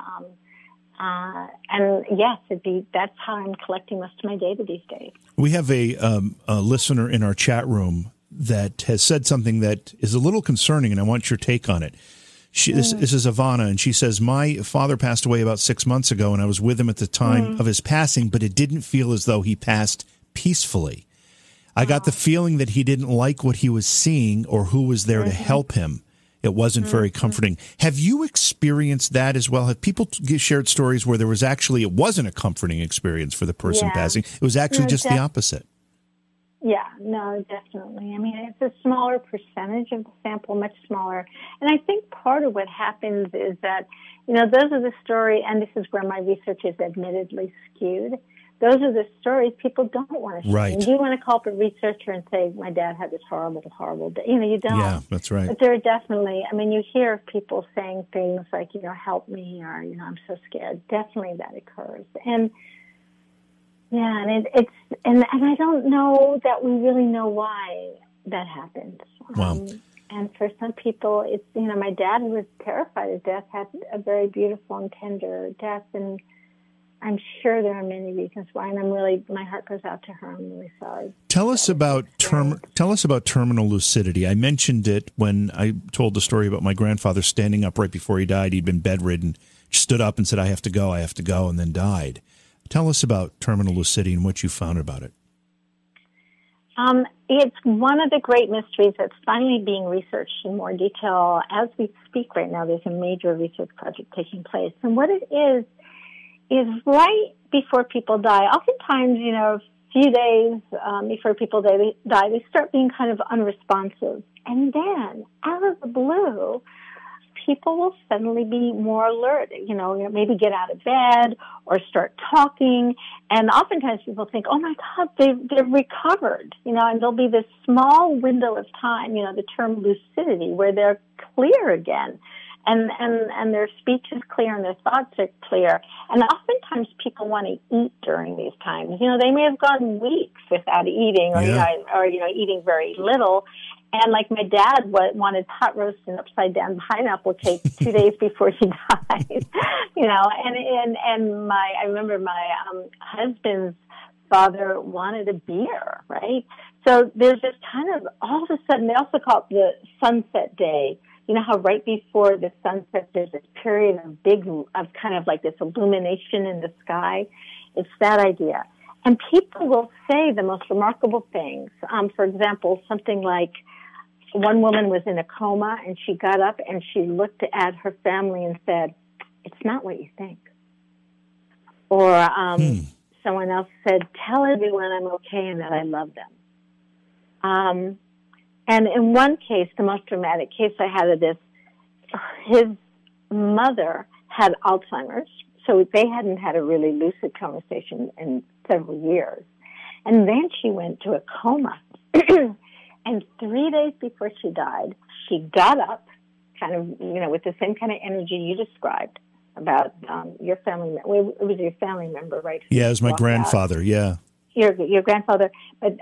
yes, that's how I'm collecting most of my data these days. We have a listener in our chat room that has said something that is a little concerning, and I want your take on it. This is Ivana, and she says, my father passed away about 6 months ago, and I was with him at the time of his passing, but it didn't feel as though he passed peacefully. I got the feeling that he didn't like what he was seeing or who was there to help him. It wasn't very comforting. Have you experienced that as well? Have people shared stories where it wasn't a comforting experience for the person passing? It was actually just the opposite. Yeah, no, definitely. I mean, it's a smaller percentage of the sample, much smaller. And I think part of what happens is that, those are the story, and this is where my research is admittedly skewed, those are the stories people don't want to share. Right. And do you want to call up a researcher and say, my dad had this horrible, horrible day? You don't. Yeah, that's right. But there are definitely, you hear people saying things like, help me, or, I'm so scared. Definitely that occurs. And yeah, and I don't know that we really know why that happens. Wow. And for some people, it's, my dad, who was terrified of death, had a very beautiful and tender death. And I'm sure there are many reasons why. And my heart goes out to her. I'm really sorry. Tell us about terminal lucidity. I mentioned it when I told the story about my grandfather standing up right before he died. He'd been bedridden, stood up and said, I have to go, and then died. Tell us about terminal lucidity and what you found about it. It's one of the great mysteries that's finally being researched in more detail. As we speak right now, there's a major research project taking place. And what it is right before people die. Oftentimes, a few days before people die, they start being kind of unresponsive. And then, out of the blue, people will suddenly be more alert, maybe get out of bed or start talking. And oftentimes people think, oh my God, they've recovered, and there'll be this small window of time, the term lucidity, where they're clear again. And their speech is clear and their thoughts are clear. And oftentimes people want to eat during these times. They may have gone weeks without eating or eating very little. And like my dad wanted pot roast and upside down pineapple cake 2 days before he died, and I remember my husband's father wanted a beer, right? So there's this kind of, all of a sudden, they also call it the sunset day. You know how right before the sunset, there's this period of kind of like this illumination in the sky? It's that idea. And people will say the most remarkable things. For example, something like, one woman was in a coma and she got up and she looked at her family and said, it's not what you think. Or someone else said, tell everyone I'm okay and that I love them. And in one case, the most dramatic case I had of this, his mother had Alzheimer's, so they hadn't had a really lucid conversation in several years. And then she went to a coma. And 3 days before she died, she got up, kind of, with the same kind of energy you described about your family. It was your family member, right? Yeah, it was my grandfather. Out. Yeah, your grandfather. But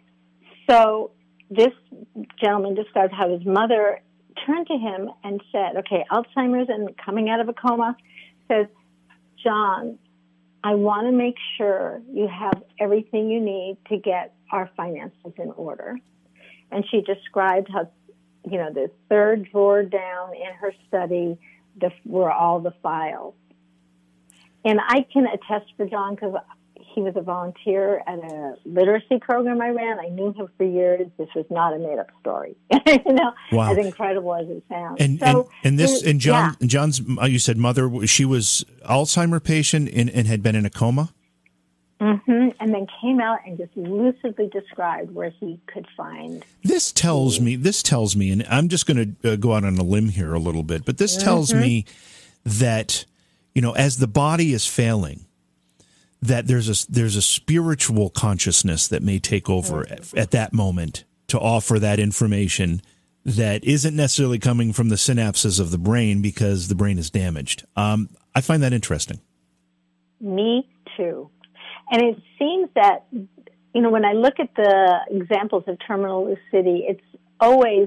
so this gentleman described how his mother turned to him and said, "Okay, Alzheimer's and coming out of a coma," says, "John, I want to make sure you have everything you need to get our finances in order." And she described how, the third drawer down in her study were all the files. And I can attest for John because he was a volunteer at a literacy program I ran. I knew him for years. This was not a made-up story, wow. As incredible as it sounds. And John's, you said mother, she was Alzheimer patient and had been in a coma? Mm-hmm. And then came out and just lucidly described where he could find. This tells me, and I'm just going to go out on a limb here a little bit, but this tells me that, as the body is failing, that there's a spiritual consciousness that may take over at that moment to offer that information that isn't necessarily coming from the synapses of the brain because the brain is damaged. I find that interesting. Me too. And it seems that, when I look at the examples of terminal lucidity, it's always,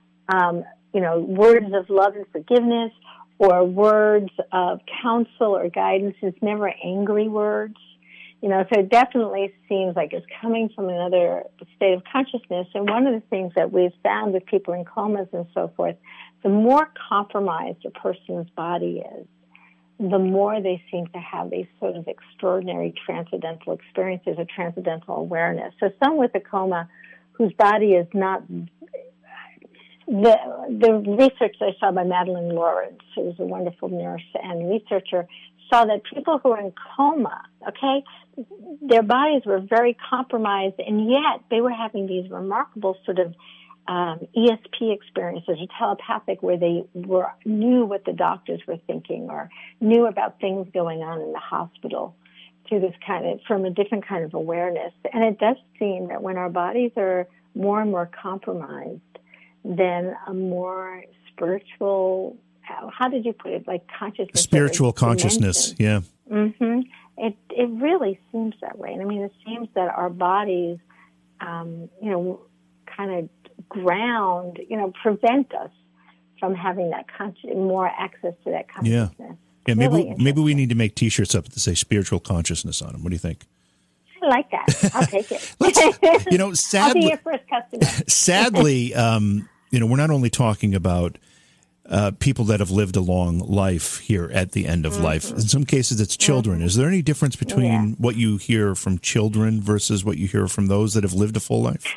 words of love and forgiveness or words of counsel or guidance. It's never angry words. So it definitely seems like it's coming from another state of consciousness. And one of the things that we've found with people in comas and so forth, the more compromised a person's body is, the more they seem to have these sort of extraordinary transcendental experiences or transcendental awareness. So some with a coma whose body is not... The research I saw by Madeline Lawrence, who was a wonderful nurse and researcher, saw that people who are in coma, their bodies were very compromised, and yet they were having these remarkable sort of ESP experiences or telepathic, where they knew what the doctors were thinking or knew about things going on in the hospital this from a different kind of awareness. And it does seem that when our bodies are more and more compromised, then a more spiritual, how did you put it, like consciousness? Spiritual consciousness, yeah. Mm-hmm. It really seems that way. And I mean, it seems that our bodies, kind of ground, prevent us from having that more access to that consciousness. Yeah. Yeah, maybe we need to make T-shirts up that say spiritual consciousness on them. What do you think? I like that. I'll take it. Sadly, I'll be your first customer. Sadly, we're not only talking about people that have lived a long life here at the end of life. In some cases, it's children. Is there any difference between what you hear from children versus what you hear from those that have lived a full life?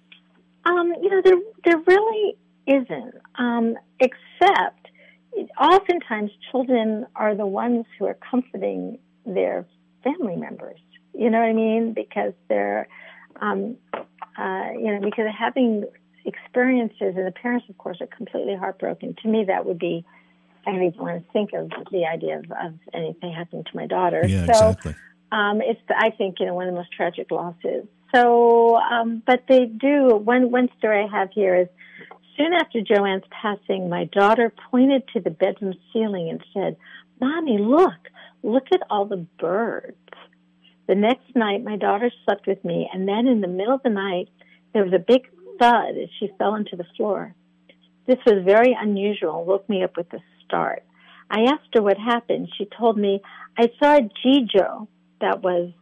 There really isn't, except oftentimes children are the ones who are comforting their family members. You know what I mean? Because they're, because of having experiences, and the parents, of course, are completely heartbroken. To me, that would be, I don't even want to think of the idea of anything happening to my daughter. Yeah, exactly. It's, I think, one of the most tragic losses. So, but they do, one story I have here is, soon after Joanne's passing, my daughter pointed to the bedroom ceiling and said, "Mommy, look at all the birds." The next night, my daughter slept with me, and then in the middle of the night, there was a big thud as she fell into the floor. This was very unusual and woke me up with a start. I asked her what happened. She told me, "I saw Jijo," that was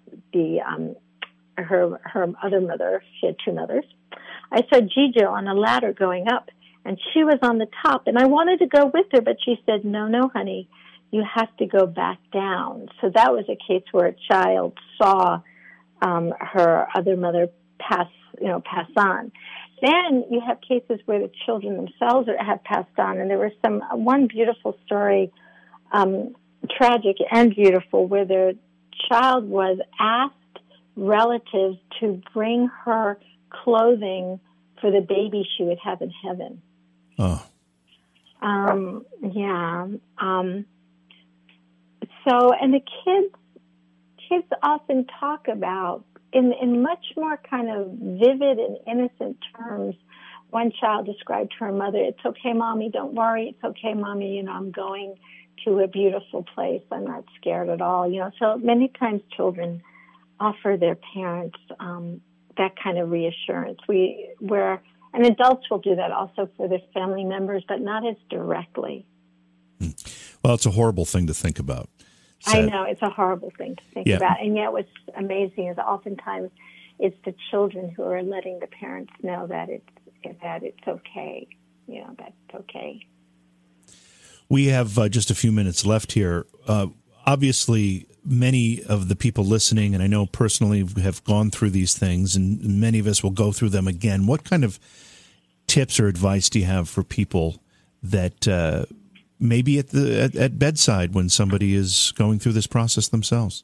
her other mother. She had two mothers. "I saw Jijo on a ladder going up, and she was on the top, and I wanted to go with her, but she said, 'No, honey, you have to go back down.'" So that was a case where a child saw her other mother pass on. Then you have cases where the children themselves have passed on, and there was one beautiful story, tragic and beautiful, where the child was asked relatives to bring her clothing for the baby she would have in heaven. Oh. So, and the kids often talk about, in much more kind of vivid and innocent terms, one child described to her mother, "It's okay, Mommy, don't worry. It's okay, Mommy, I'm going to a beautiful place. I'm not scared at all." So many times children offer their parents that kind of reassurance. And adults will do that also for their family members, but not as directly. Well, it's a horrible thing to think about. I know, it's a horrible thing to think about. And yet what's amazing is oftentimes it's the children who are letting the parents know that it's okay, that's okay. We have just a few minutes left here. Obviously, many of the people listening, and I know personally have gone through these things, and many of us will go through them again. What kind of tips or advice do you have for people that maybe at bedside when somebody is going through this process themselves?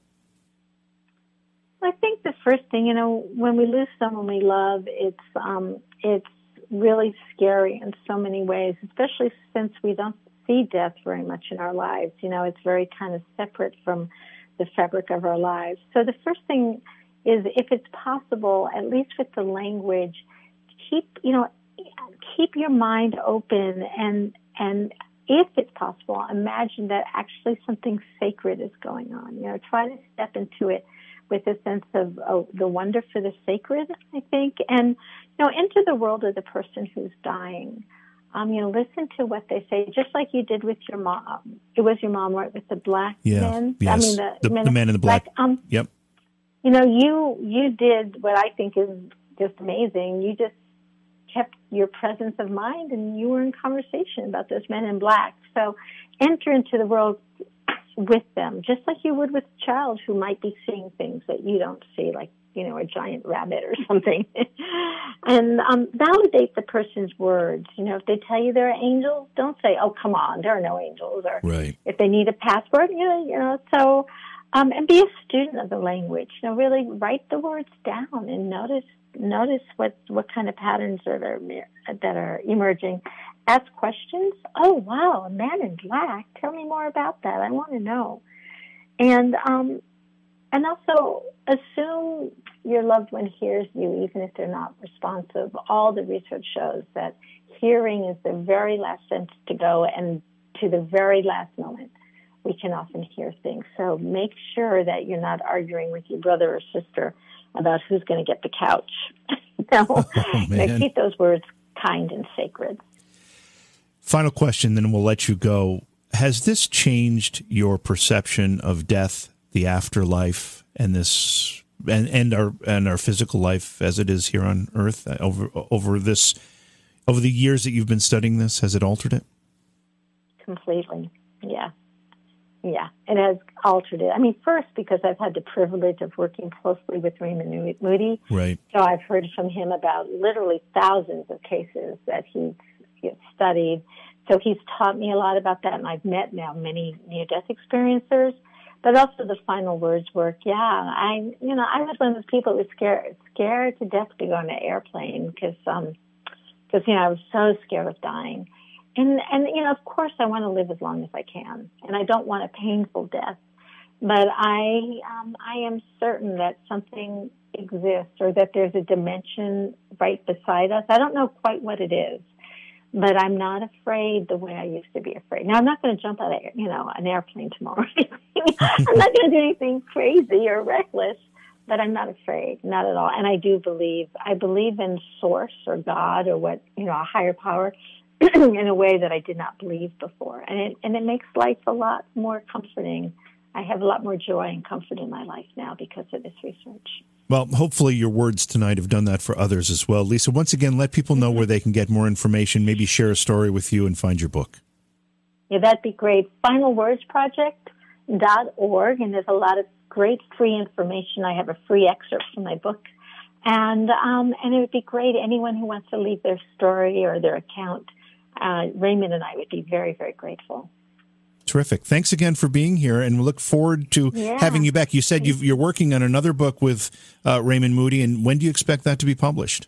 I think the first thing, when we lose someone we love, it's really scary in so many ways, especially since we don't see death very much in our lives. It's very kind of separate from the fabric of our lives. So the first thing is, if it's possible, at least with the language, keep your mind open, and if it's possible, imagine that actually something sacred is going on. Try to step into it with a sense of the wonder for the sacred, I think, and enter the world of the person who's dying. Listen to what they say, just like you did with your mom. It was your mom, right, with the black men? Yes. I mean, the man in the black. Yep. You did what I think is just amazing. You just kept your presence of mind, and you were in conversation about those men in black. So enter into the world with them, just like you would with a child who might be seeing things that you don't see, like, a giant rabbit or something. And validate the person's words. If they tell you they're angels, don't say, "Oh, come on, there are no angels." Or right. If they need a passport, so, and be a student of the language. Really write the words down and notice what kind of patterns that are emerging. Ask questions. "Oh, wow, a man in black. Tell me more about that. I want to know." And And also assume your loved one hears you, even if they're not responsive. All the research shows that hearing is the very last sentence to go, and to the very last moment, we can often hear things. So make sure that you're not arguing with your brother or sister about who's going to get the couch. Keep those words kind and sacred. Final question, then we'll let you go. Has this changed your perception of death, the afterlife, and this and our physical life as it is here on Earth over the years that you've been studying this? Has it altered it? Completely. Yeah. Yeah, it has altered it. I mean, first, because I've had the privilege of working closely with Raymond Moody. Right. So I've heard from him about literally thousands of cases that he's studied. So he's taught me a lot about that, and I've met now many near-death experiencers. But also the final words work. Yeah, I was one of those people who was scared to death to go on an airplane because I was so scared of dying. And of course, I want to live as long as I can, and I don't want a painful death. But I am certain that something exists, or that there's a dimension right beside us. I don't know quite what it is, but I'm not afraid the way I used to be afraid. Now, I'm not going to jump out of an airplane tomorrow. I'm not going to do anything crazy or reckless, but I'm not afraid, not at all. And I believe in source or God or a higher power. In a way that I did not believe before. And it makes life a lot more comforting. I have a lot more joy and comfort in my life now because of this research. Well, hopefully your words tonight have done that for others as well. Lisa, once again, let people know where they can get more information, maybe share a story with you and find your book. Yeah, that'd be great. FinalWordsProject.org, and there's a lot of great free information. I have a free excerpt from my book. And it would be great. Anyone who wants to leave their story or their account, Raymond and I would be very, very grateful. Terrific. Thanks again for being here, and we look forward to having you back. You said you're working on another book with Raymond Moody, and when do you expect that to be published?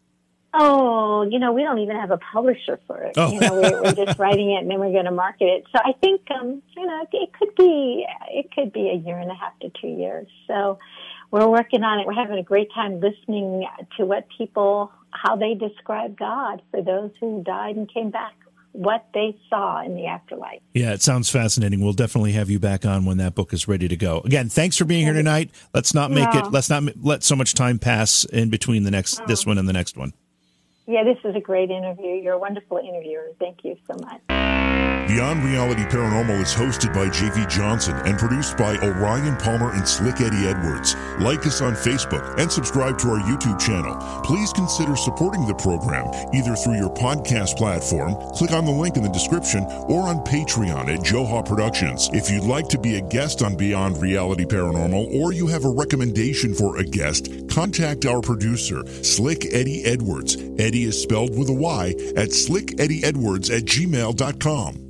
Oh, we don't even have a publisher for it. Oh. We're just writing it, and then we're going to market it. So I think, it could be a year and a half to 2 years. So we're working on it. We're having a great time listening to how they describe God for those who died and came back, what they saw in the afterlife. Yeah, it sounds fascinating. We'll definitely have you back on when that book is ready to go. Again, thanks for being here tonight. Let's not let so much time pass in between this one and the next one. Yeah, this is a great interview. You're a wonderful interviewer. Thank you so much. Beyond Reality Paranormal is hosted by J.V. Johnson and produced by Orion Palmer and Slick Eddie Edwards. Like us on Facebook and subscribe to our YouTube channel. Please consider supporting the program either through your podcast platform, click on the link in the description, or on Patreon at Joha Productions. If you'd like to be a guest on Beyond Reality Paranormal, or you have a recommendation for a guest, contact our producer, Slick Eddie Edwards. Eddie is spelled with a Y at slickeddieedwards@gmail.com.